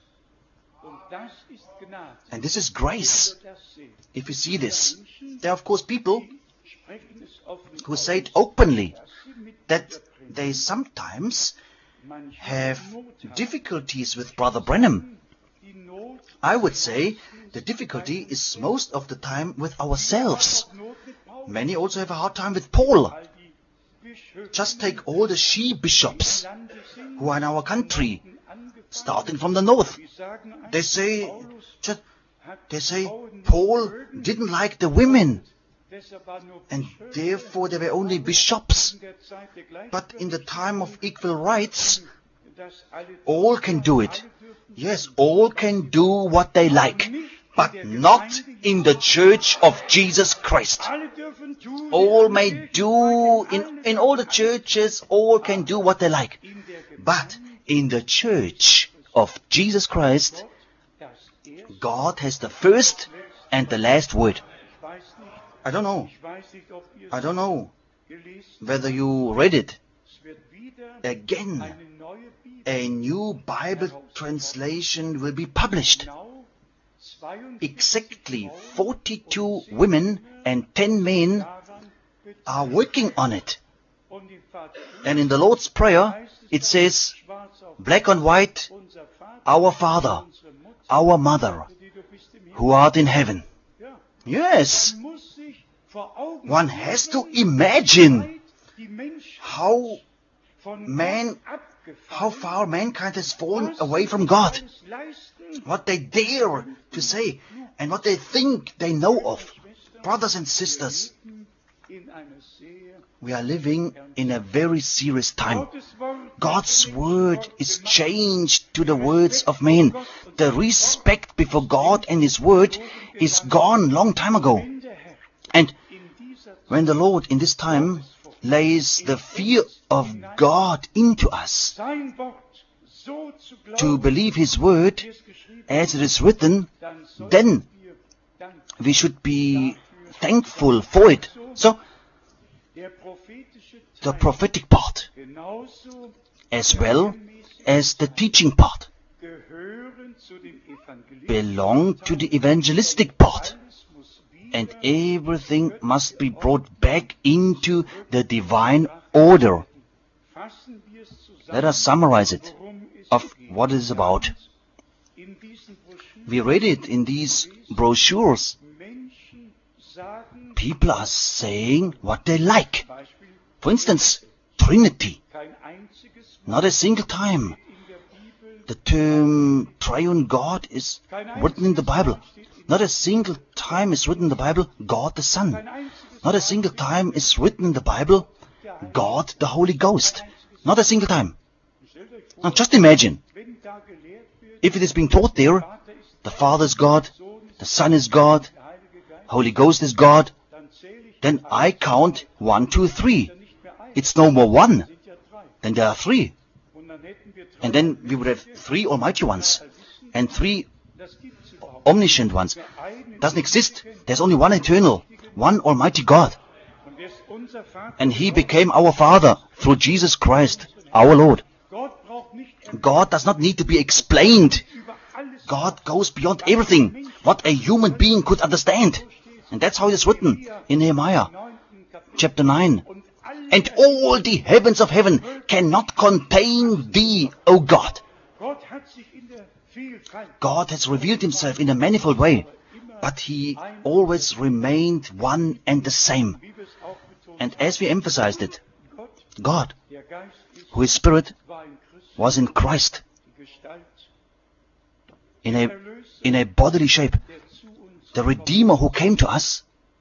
And this is grace. If you see this, there are of course people who say it openly, that they sometimes have difficulties with Brother Branham. I would say the difficulty is most of the time with ourselves. Many also have a hard time with Paul. Just take all the she-bishops who are in our country, starting from the north. They say, just, they say Paul didn't like the women, and therefore there were only bishops. But in the time of equal rights, all can do it. Yes, all can do what they like, but not in the Church of Jesus Christ. All may do, in, in all the churches, all can do what they like. But in the Church of Jesus Christ, God has the first and the last word. I don't know. I don't know whether you read it. Again, a new Bible translation will be published. Exactly forty-two women and ten men are working on it. And in the Lord's Prayer, it says, black on white, our Father, our Mother, who art in heaven. Yes, one has to imagine how man, how far mankind has fallen away from God, what they dare to say, and what they think they know of. Brothers and sisters, we are living in a very serious time. God's word is changed to the words of men. The respect before God and His word is gone long time ago. And when the Lord in this time lays the fear of God into us, to believe His word as it is written, then we should be thankful for it. So, the prophetic part, as well as the teaching part, belong to the evangelistic part. And everything must be brought back into the divine order. Let us summarize it, of what it is about. We read it in these brochures. People are saying what they like. For instance, Trinity. Not a single time the term triune God is written in the Bible. Not a single time is written in the Bible, God the Son. Not a single time is written in the Bible, God the Holy Ghost. Not a single time. Now just imagine, if it is being taught there, the Father is God, the Son is God, Holy Ghost is God, then I count one, two, three. It's no more one. Then there are three. And then we would have three almighty ones and three omniscient ones. Doesn't exist. There's only one eternal, one almighty God. And He became our Father through Jesus Christ, our Lord. God does not need to be explained. God goes beyond everything what a human being could understand. And that's how it is written in Nehemiah chapter nine. And all the heavens of heaven cannot contain Thee, O God. God has revealed Himself in a manifold way, but He always remained one and the same. And as we emphasized it, God, who is Spirit, was in Christ, in a, in a bodily shape. The Redeemer who came to us.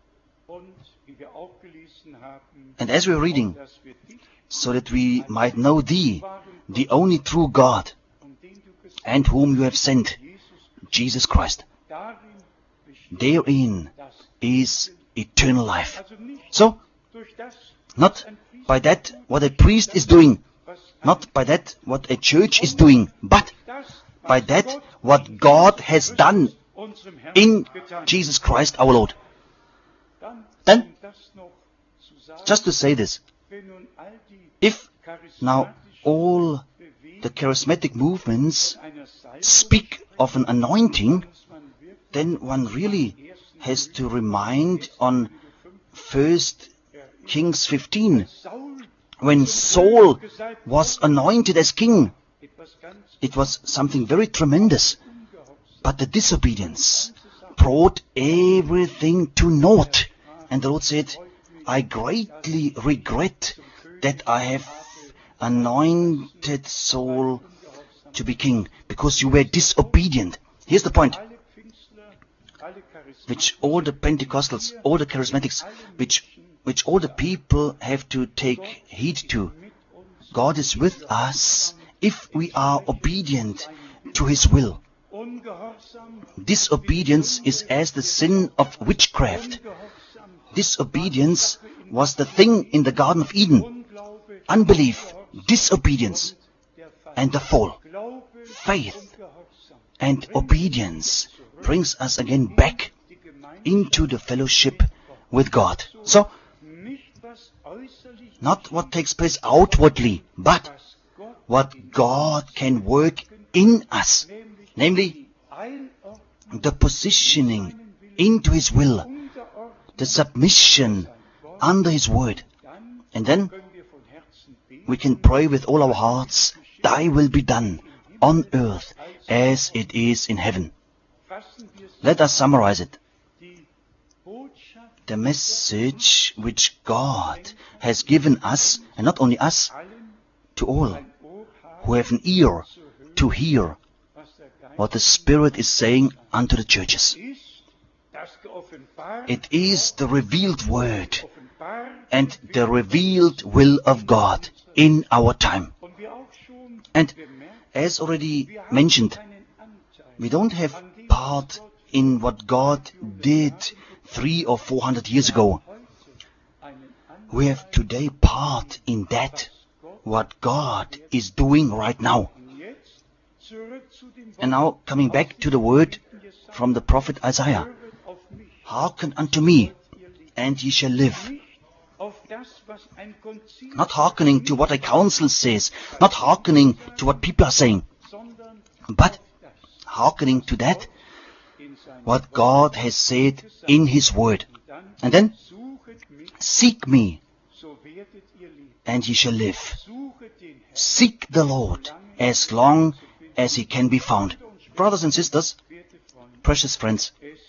And as we are reading, so that we might know Thee, the only true God, and whom You have sent, Jesus Christ. Therein is eternal life. So, not by that what a priest is doing, not by that what a church is doing, but by that what God has done in Jesus Christ our Lord. Then, just to say this, if now all the charismatic movements speak of an anointing, then one really has to remind on First Kings fifteen, when Saul was anointed as king. It was something very tremendous, but the disobedience brought everything to naught. And the Lord said, I greatly regret that I have anointed Saul to be king, because you were disobedient. Here's the point, which all the Pentecostals, all the charismatics, which, which all the people have to take heed to. God is with us if we are obedient to His will. Disobedience is as the sin of witchcraft. Disobedience was the thing in the Garden of Eden. Unbelief, disobedience, and the fall. Faith and obedience brings us again back into the fellowship with God. So, not what takes place outwardly, but what God can work in us. Namely, the positioning into His will, the submission under His word. And then we can pray with all our hearts, Thy will be done on earth as it is in heaven. Let us summarize it. The message which God has given us, and not only us, to all who have an ear to hear what the Spirit is saying unto the churches. It is the revealed word and the revealed will of God in our time. And as already mentioned, we don't have part in what God did three or four hundred years ago. we have today part in that, what God is doing right now. And now coming back to the word from the prophet Isaiah. Hearken unto me, and ye shall live. Not hearkening to what a council says, not hearkening to what people are saying, but hearkening to that, what God has said in His word. And then, seek me, and ye shall live. Seek the Lord as long as He can be found. Brothers and sisters, precious friends,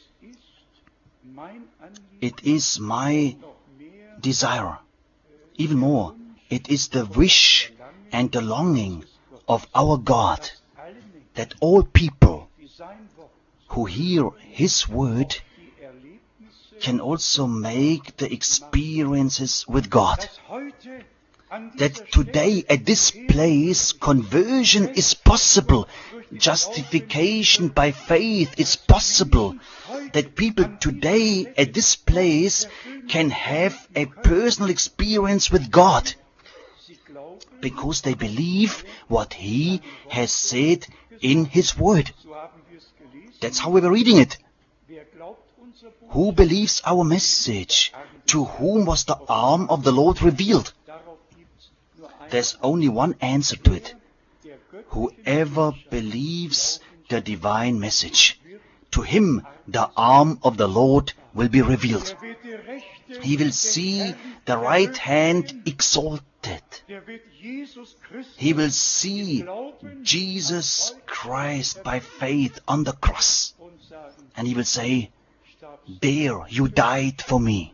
it is my desire, even more, it is the wish and the longing of our God that all people who hear His word can also make the experiences with God. That today at this place conversion is possible, justification by faith is possible, that people today at this place can have a personal experience with God because they believe what He has said in His word. That's how we were reading it. Who believes our message? To whom was the arm of the Lord revealed? There's only one answer to it. Whoever believes the divine message, to him the arm of the Lord will be revealed. He will see the right hand exalted. He will see Jesus Christ by faith on the cross. And he will say, there you died for me.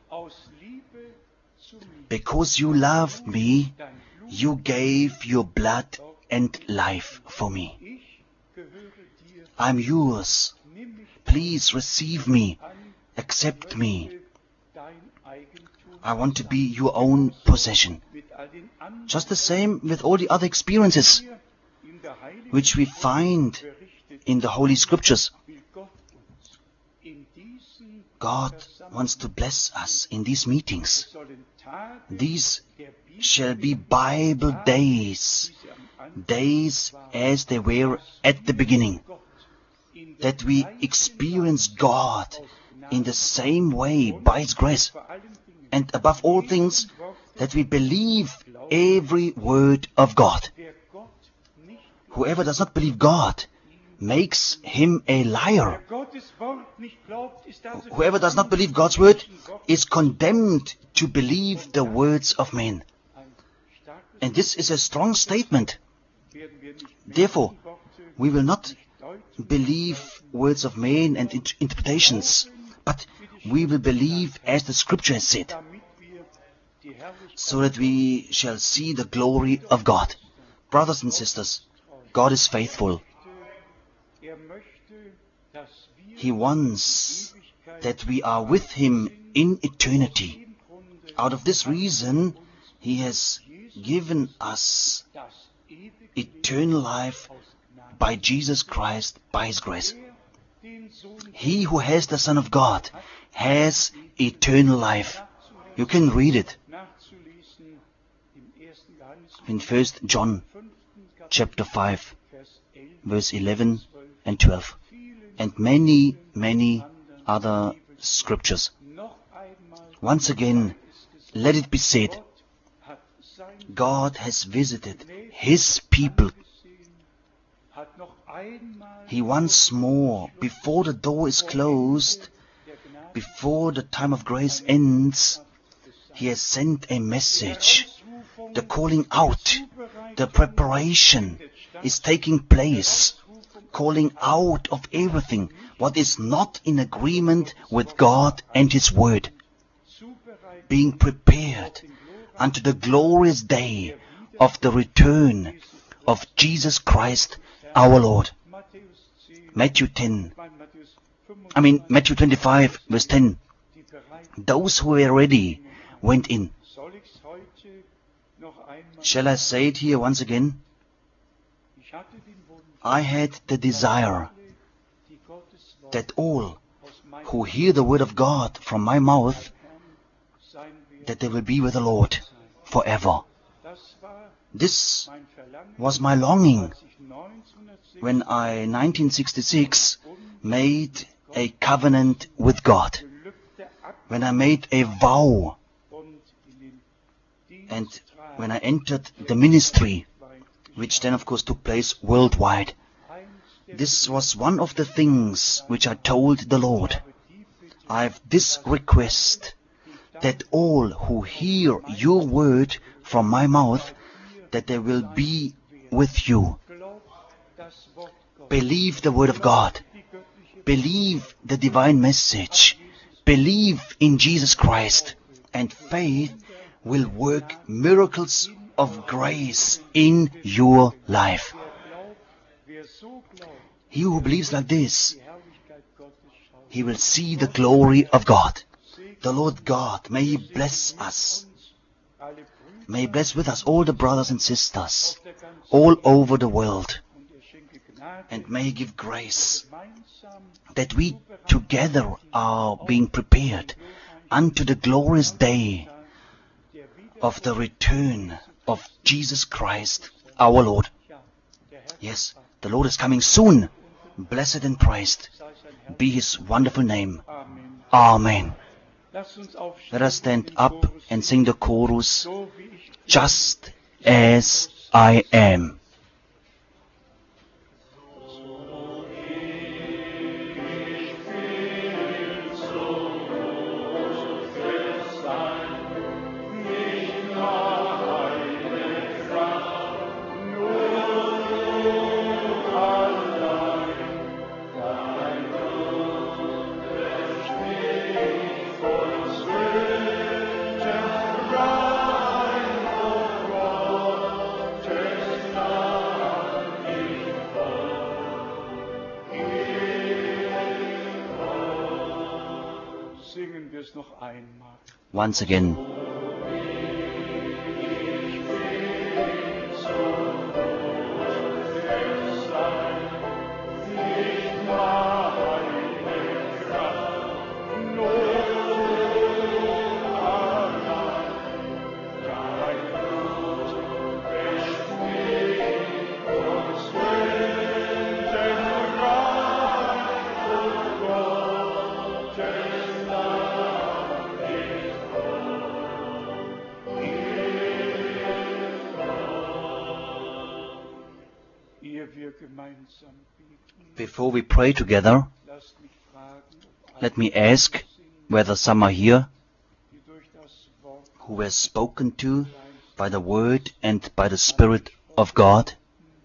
Because you loved me, you gave your blood and life for me. I'm yours. Please receive me. Accept me. I want to be your own possession. Just the same with all the other experiences which we find in the Holy Scriptures. God wants to bless us in these meetings. These shall be Bible days, days as they were at the beginning, that we experience God in the same way by His grace, and above all things, that we believe every word of God. Whoever does not believe God makes him a liar. Whoever does not believe God's word is condemned to believe the words of men. And this is a strong statement. Therefore, we will not believe words of men and int- interpretations, but we will believe as the Scripture has said, so that we shall see the glory of God. Brothers and sisters, God is faithful. He wants that we are with Him in eternity. Out of this reason, He has given us eternal life by Jesus Christ, by His grace. He who has the Son of God has eternal life. You can read it in First John chapter five, verse eleven and twelve, and many, many other scriptures. Once again, let it be said, God has visited His people. He once more, before the door is closed, before the time of grace ends, He has sent a message. The calling out, the preparation is taking place. Calling out of everything what is not in agreement with God and His Word. Being prepared unto the glorious day of the return of Jesus Christ our Lord. Matthew ten. I mean Matthew twenty-five verse ten. Those who were ready went in. Shall I say it here once again? I had the desire that all who hear the word of God from my mouth that they will be with the Lord forever. This was my longing when I, in nineteen sixty-six, made a covenant with God, when I made a vow, and when I entered the ministry, which then of course took place worldwide. This was one of the things which I told the Lord. I have this request, that all who hear your word from my mouth, that they will be with you. Believe the word of God. Believe the divine message. Believe in Jesus Christ. And faith will work miracles of grace in your life. He who believes like this, he will see the glory of God. The Lord God, may He bless us. May He bless with us all the brothers and sisters all over the world. And may He give grace that we together are being prepared unto the glorious day of the return of Jesus Christ, our Lord. Yes, the Lord is coming soon. Blessed and praised be His wonderful name. Amen. Let us stand up and sing the chorus, Just as I Am. Once again. Before we pray together, let me ask whether some are here who were spoken to by the Word and by the Spirit of God,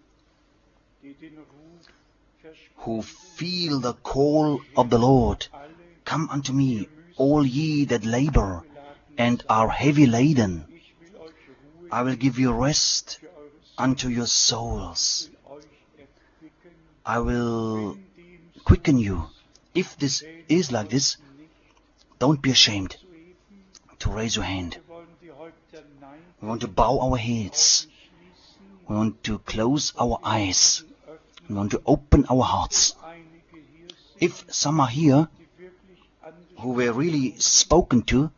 who feel the call of the Lord. Come unto me, all ye that labor and are heavy laden. I will give you rest unto your souls. I will quicken you. If this is like this, don't be ashamed to raise your hand. We want to bow our heads. We want to close our eyes. We want to open our hearts. If some are here who were really spoken to,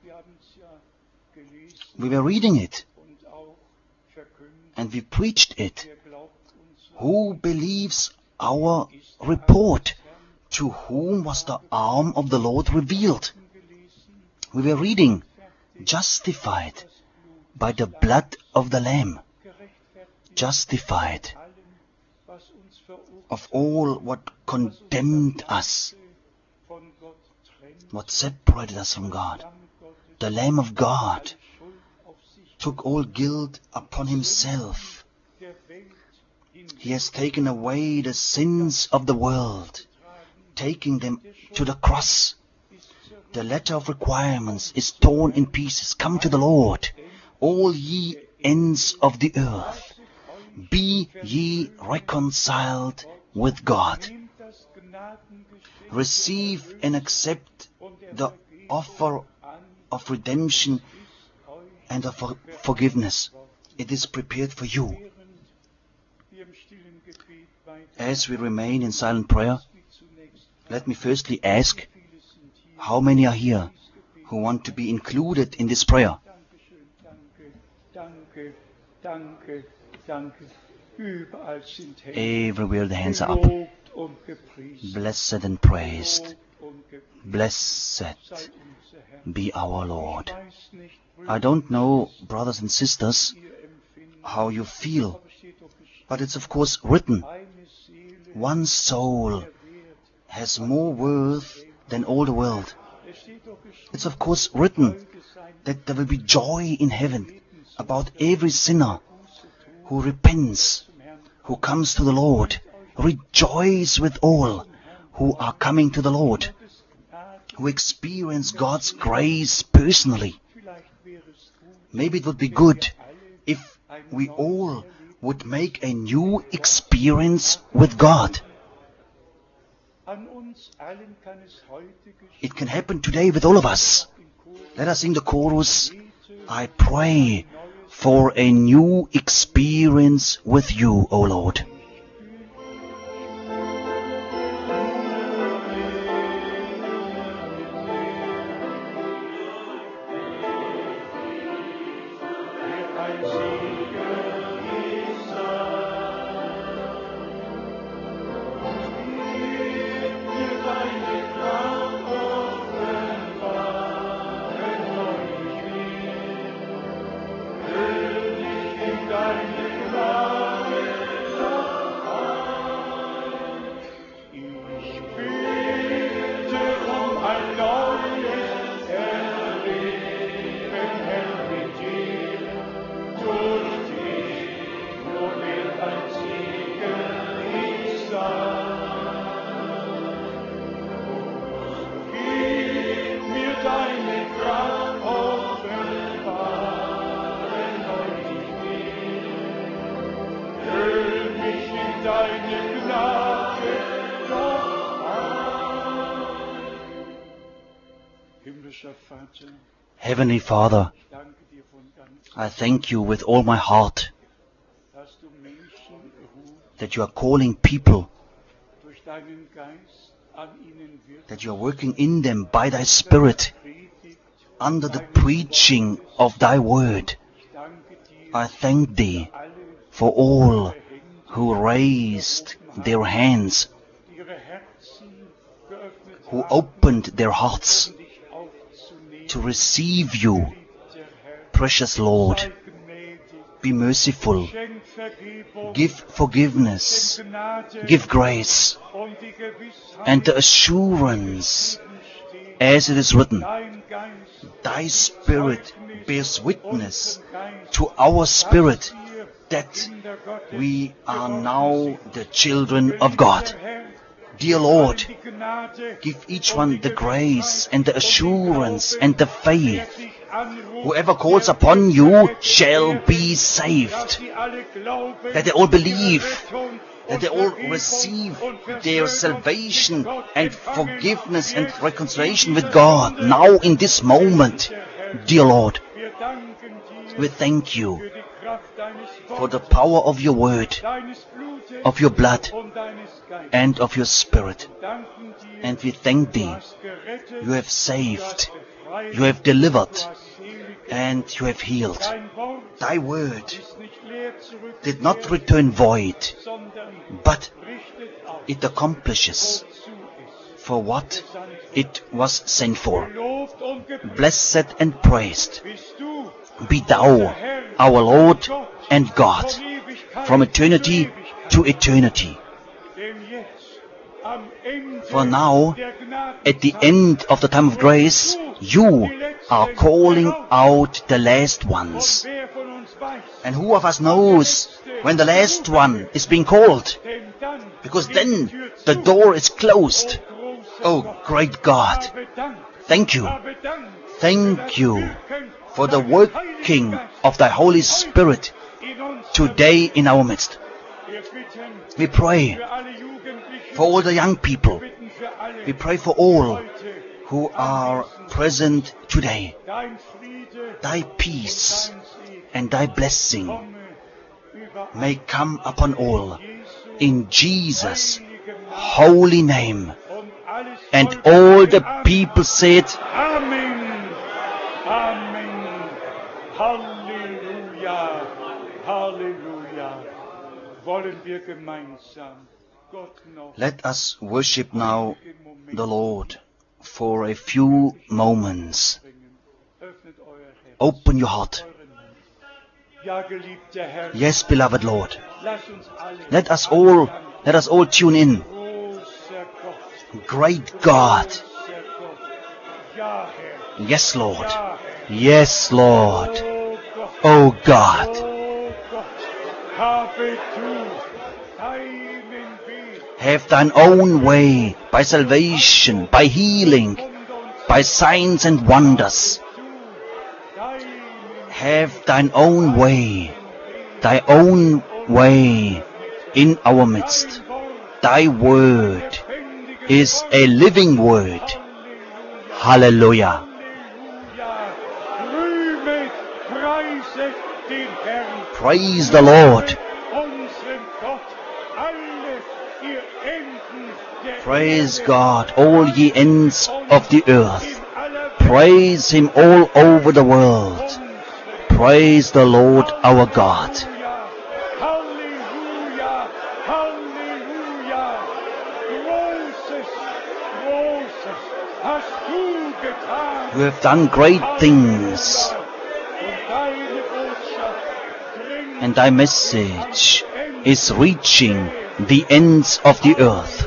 we were reading it and we preached it. Who believes our report? To whom was the arm of the Lord revealed? We were reading, justified by the blood of the Lamb, justified of all what condemned us, what separated us from God. The Lamb of God took all guilt upon Himself. He has taken away the sins of the world, taking them to the cross. The letter of requirements is torn in pieces. Come to the Lord, all ye ends of the earth. Be ye reconciled with God. Receive and accept the offer of redemption and of forgiveness. It is prepared for you. As we remain in silent prayer, let me firstly ask, how many are here who want to be included in this prayer? Everywhere the hands are up. Blessed and praised. Blessed be our Lord. I don't know, brothers and sisters, how you feel, but it's of course written. One soul has more worth than all the world. It's of course written that there will be joy in heaven about every sinner who repents, who comes to the Lord. Rejoice with all who are coming to the Lord, who experience God's grace personally. Maybe it would be good if we all would make a new experience with God. It can happen today with all of us. Let us sing the chorus, I pray for a new experience with you, O Lord. Heavenly Father, I thank you with all my heart that you are calling people, that you are working in them by thy Spirit, under the preaching of thy word. I thank thee for all who raised their hands, who opened their hearts to receive you. Precious Lord, be merciful, give forgiveness, give grace, and the assurance, as it is written, thy Spirit bears witness to our spirit that we are now the children of God. Dear Lord, give each one the grace and the assurance and the faith. Whoever calls upon you shall be saved. That they all believe, that they all receive their salvation and forgiveness and reconciliation with God now in this moment. Dear Lord, we thank you for the power of your word, of your blood, and of your Spirit. And we thank thee, you have saved, you have delivered, and you have healed. Thy word did not return void, but it accomplishes for what it was sent for. Blessed and praised be thou, our Lord and God, from eternity to eternity. For now, at the end of the time of grace, you are calling out the last ones. And who of us knows when the last one is being called? Because then the door is closed. Oh, great God, thank you. Thank you for the working of thy Holy Spirit today in our midst. We pray for all the young people. We pray for all who are present today. Thy peace and thy blessing may come upon all in Jesus' holy name. And all the people said, Amen. Amen. Halleluja. Let us worship now the Lord for a few moments. Open your heart. Yes, beloved Lord. Let us all, let us all tune in. Great God. Yes, Lord. Yes, Lord. Oh God. Have thine own way by salvation, by healing, by signs and wonders. Have thine own way, thy own way in our midst. Thy word is a living word. Hallelujah. Praise the Lord. Praise God, all ye ends of the earth. Praise Him all over the world. Praise the Lord our God. You have done great things, and thy message is reaching the ends of the earth.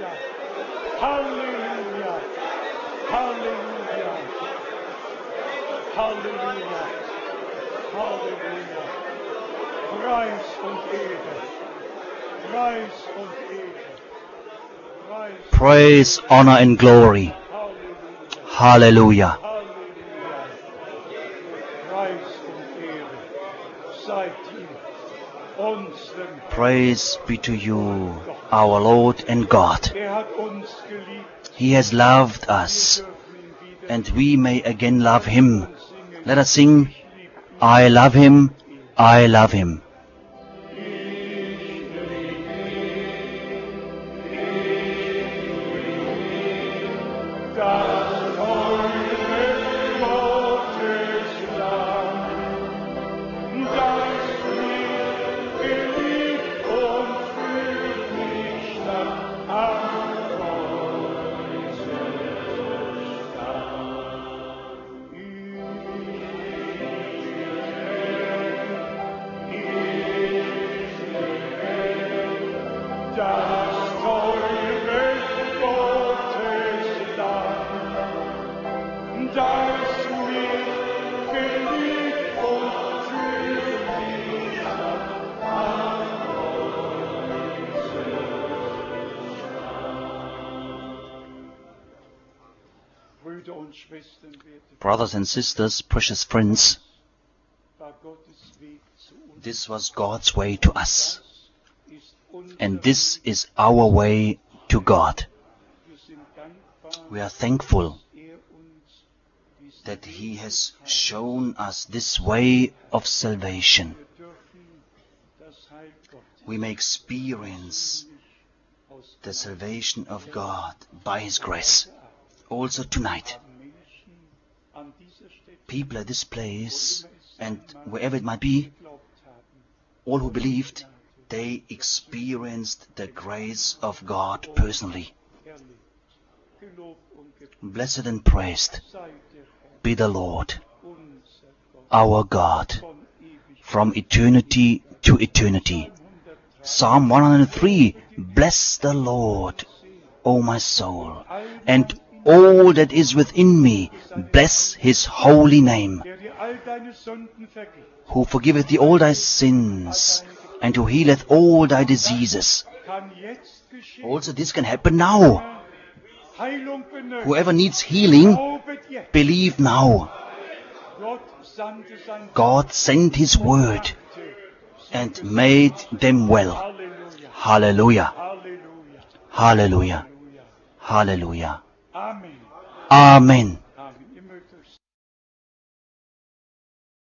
Praise, honor and glory. Hallelujah. Praise be to you, our Lord and God. He has loved us, and we may again love Him. Let us sing, I love Him, I love Him. Brothers and sisters, precious friends, this was God's way to us, and this is our way to God. We are thankful that He has shown us this way of salvation. We may experience the salvation of God by His grace. Also tonight, people at this place and wherever it might be, all who believed, they experienced the grace of God personally. Blessed and praised be the Lord, our God, from eternity to eternity. Psalm one hundred three, bless the Lord, O my soul, and all that is within me, bless His holy name, who forgiveth thee all thy sins, and who healeth all thy diseases. Also this can happen now. Whoever needs healing, believe now. God sent His word and made them well. Hallelujah. Hallelujah. Hallelujah. Amen.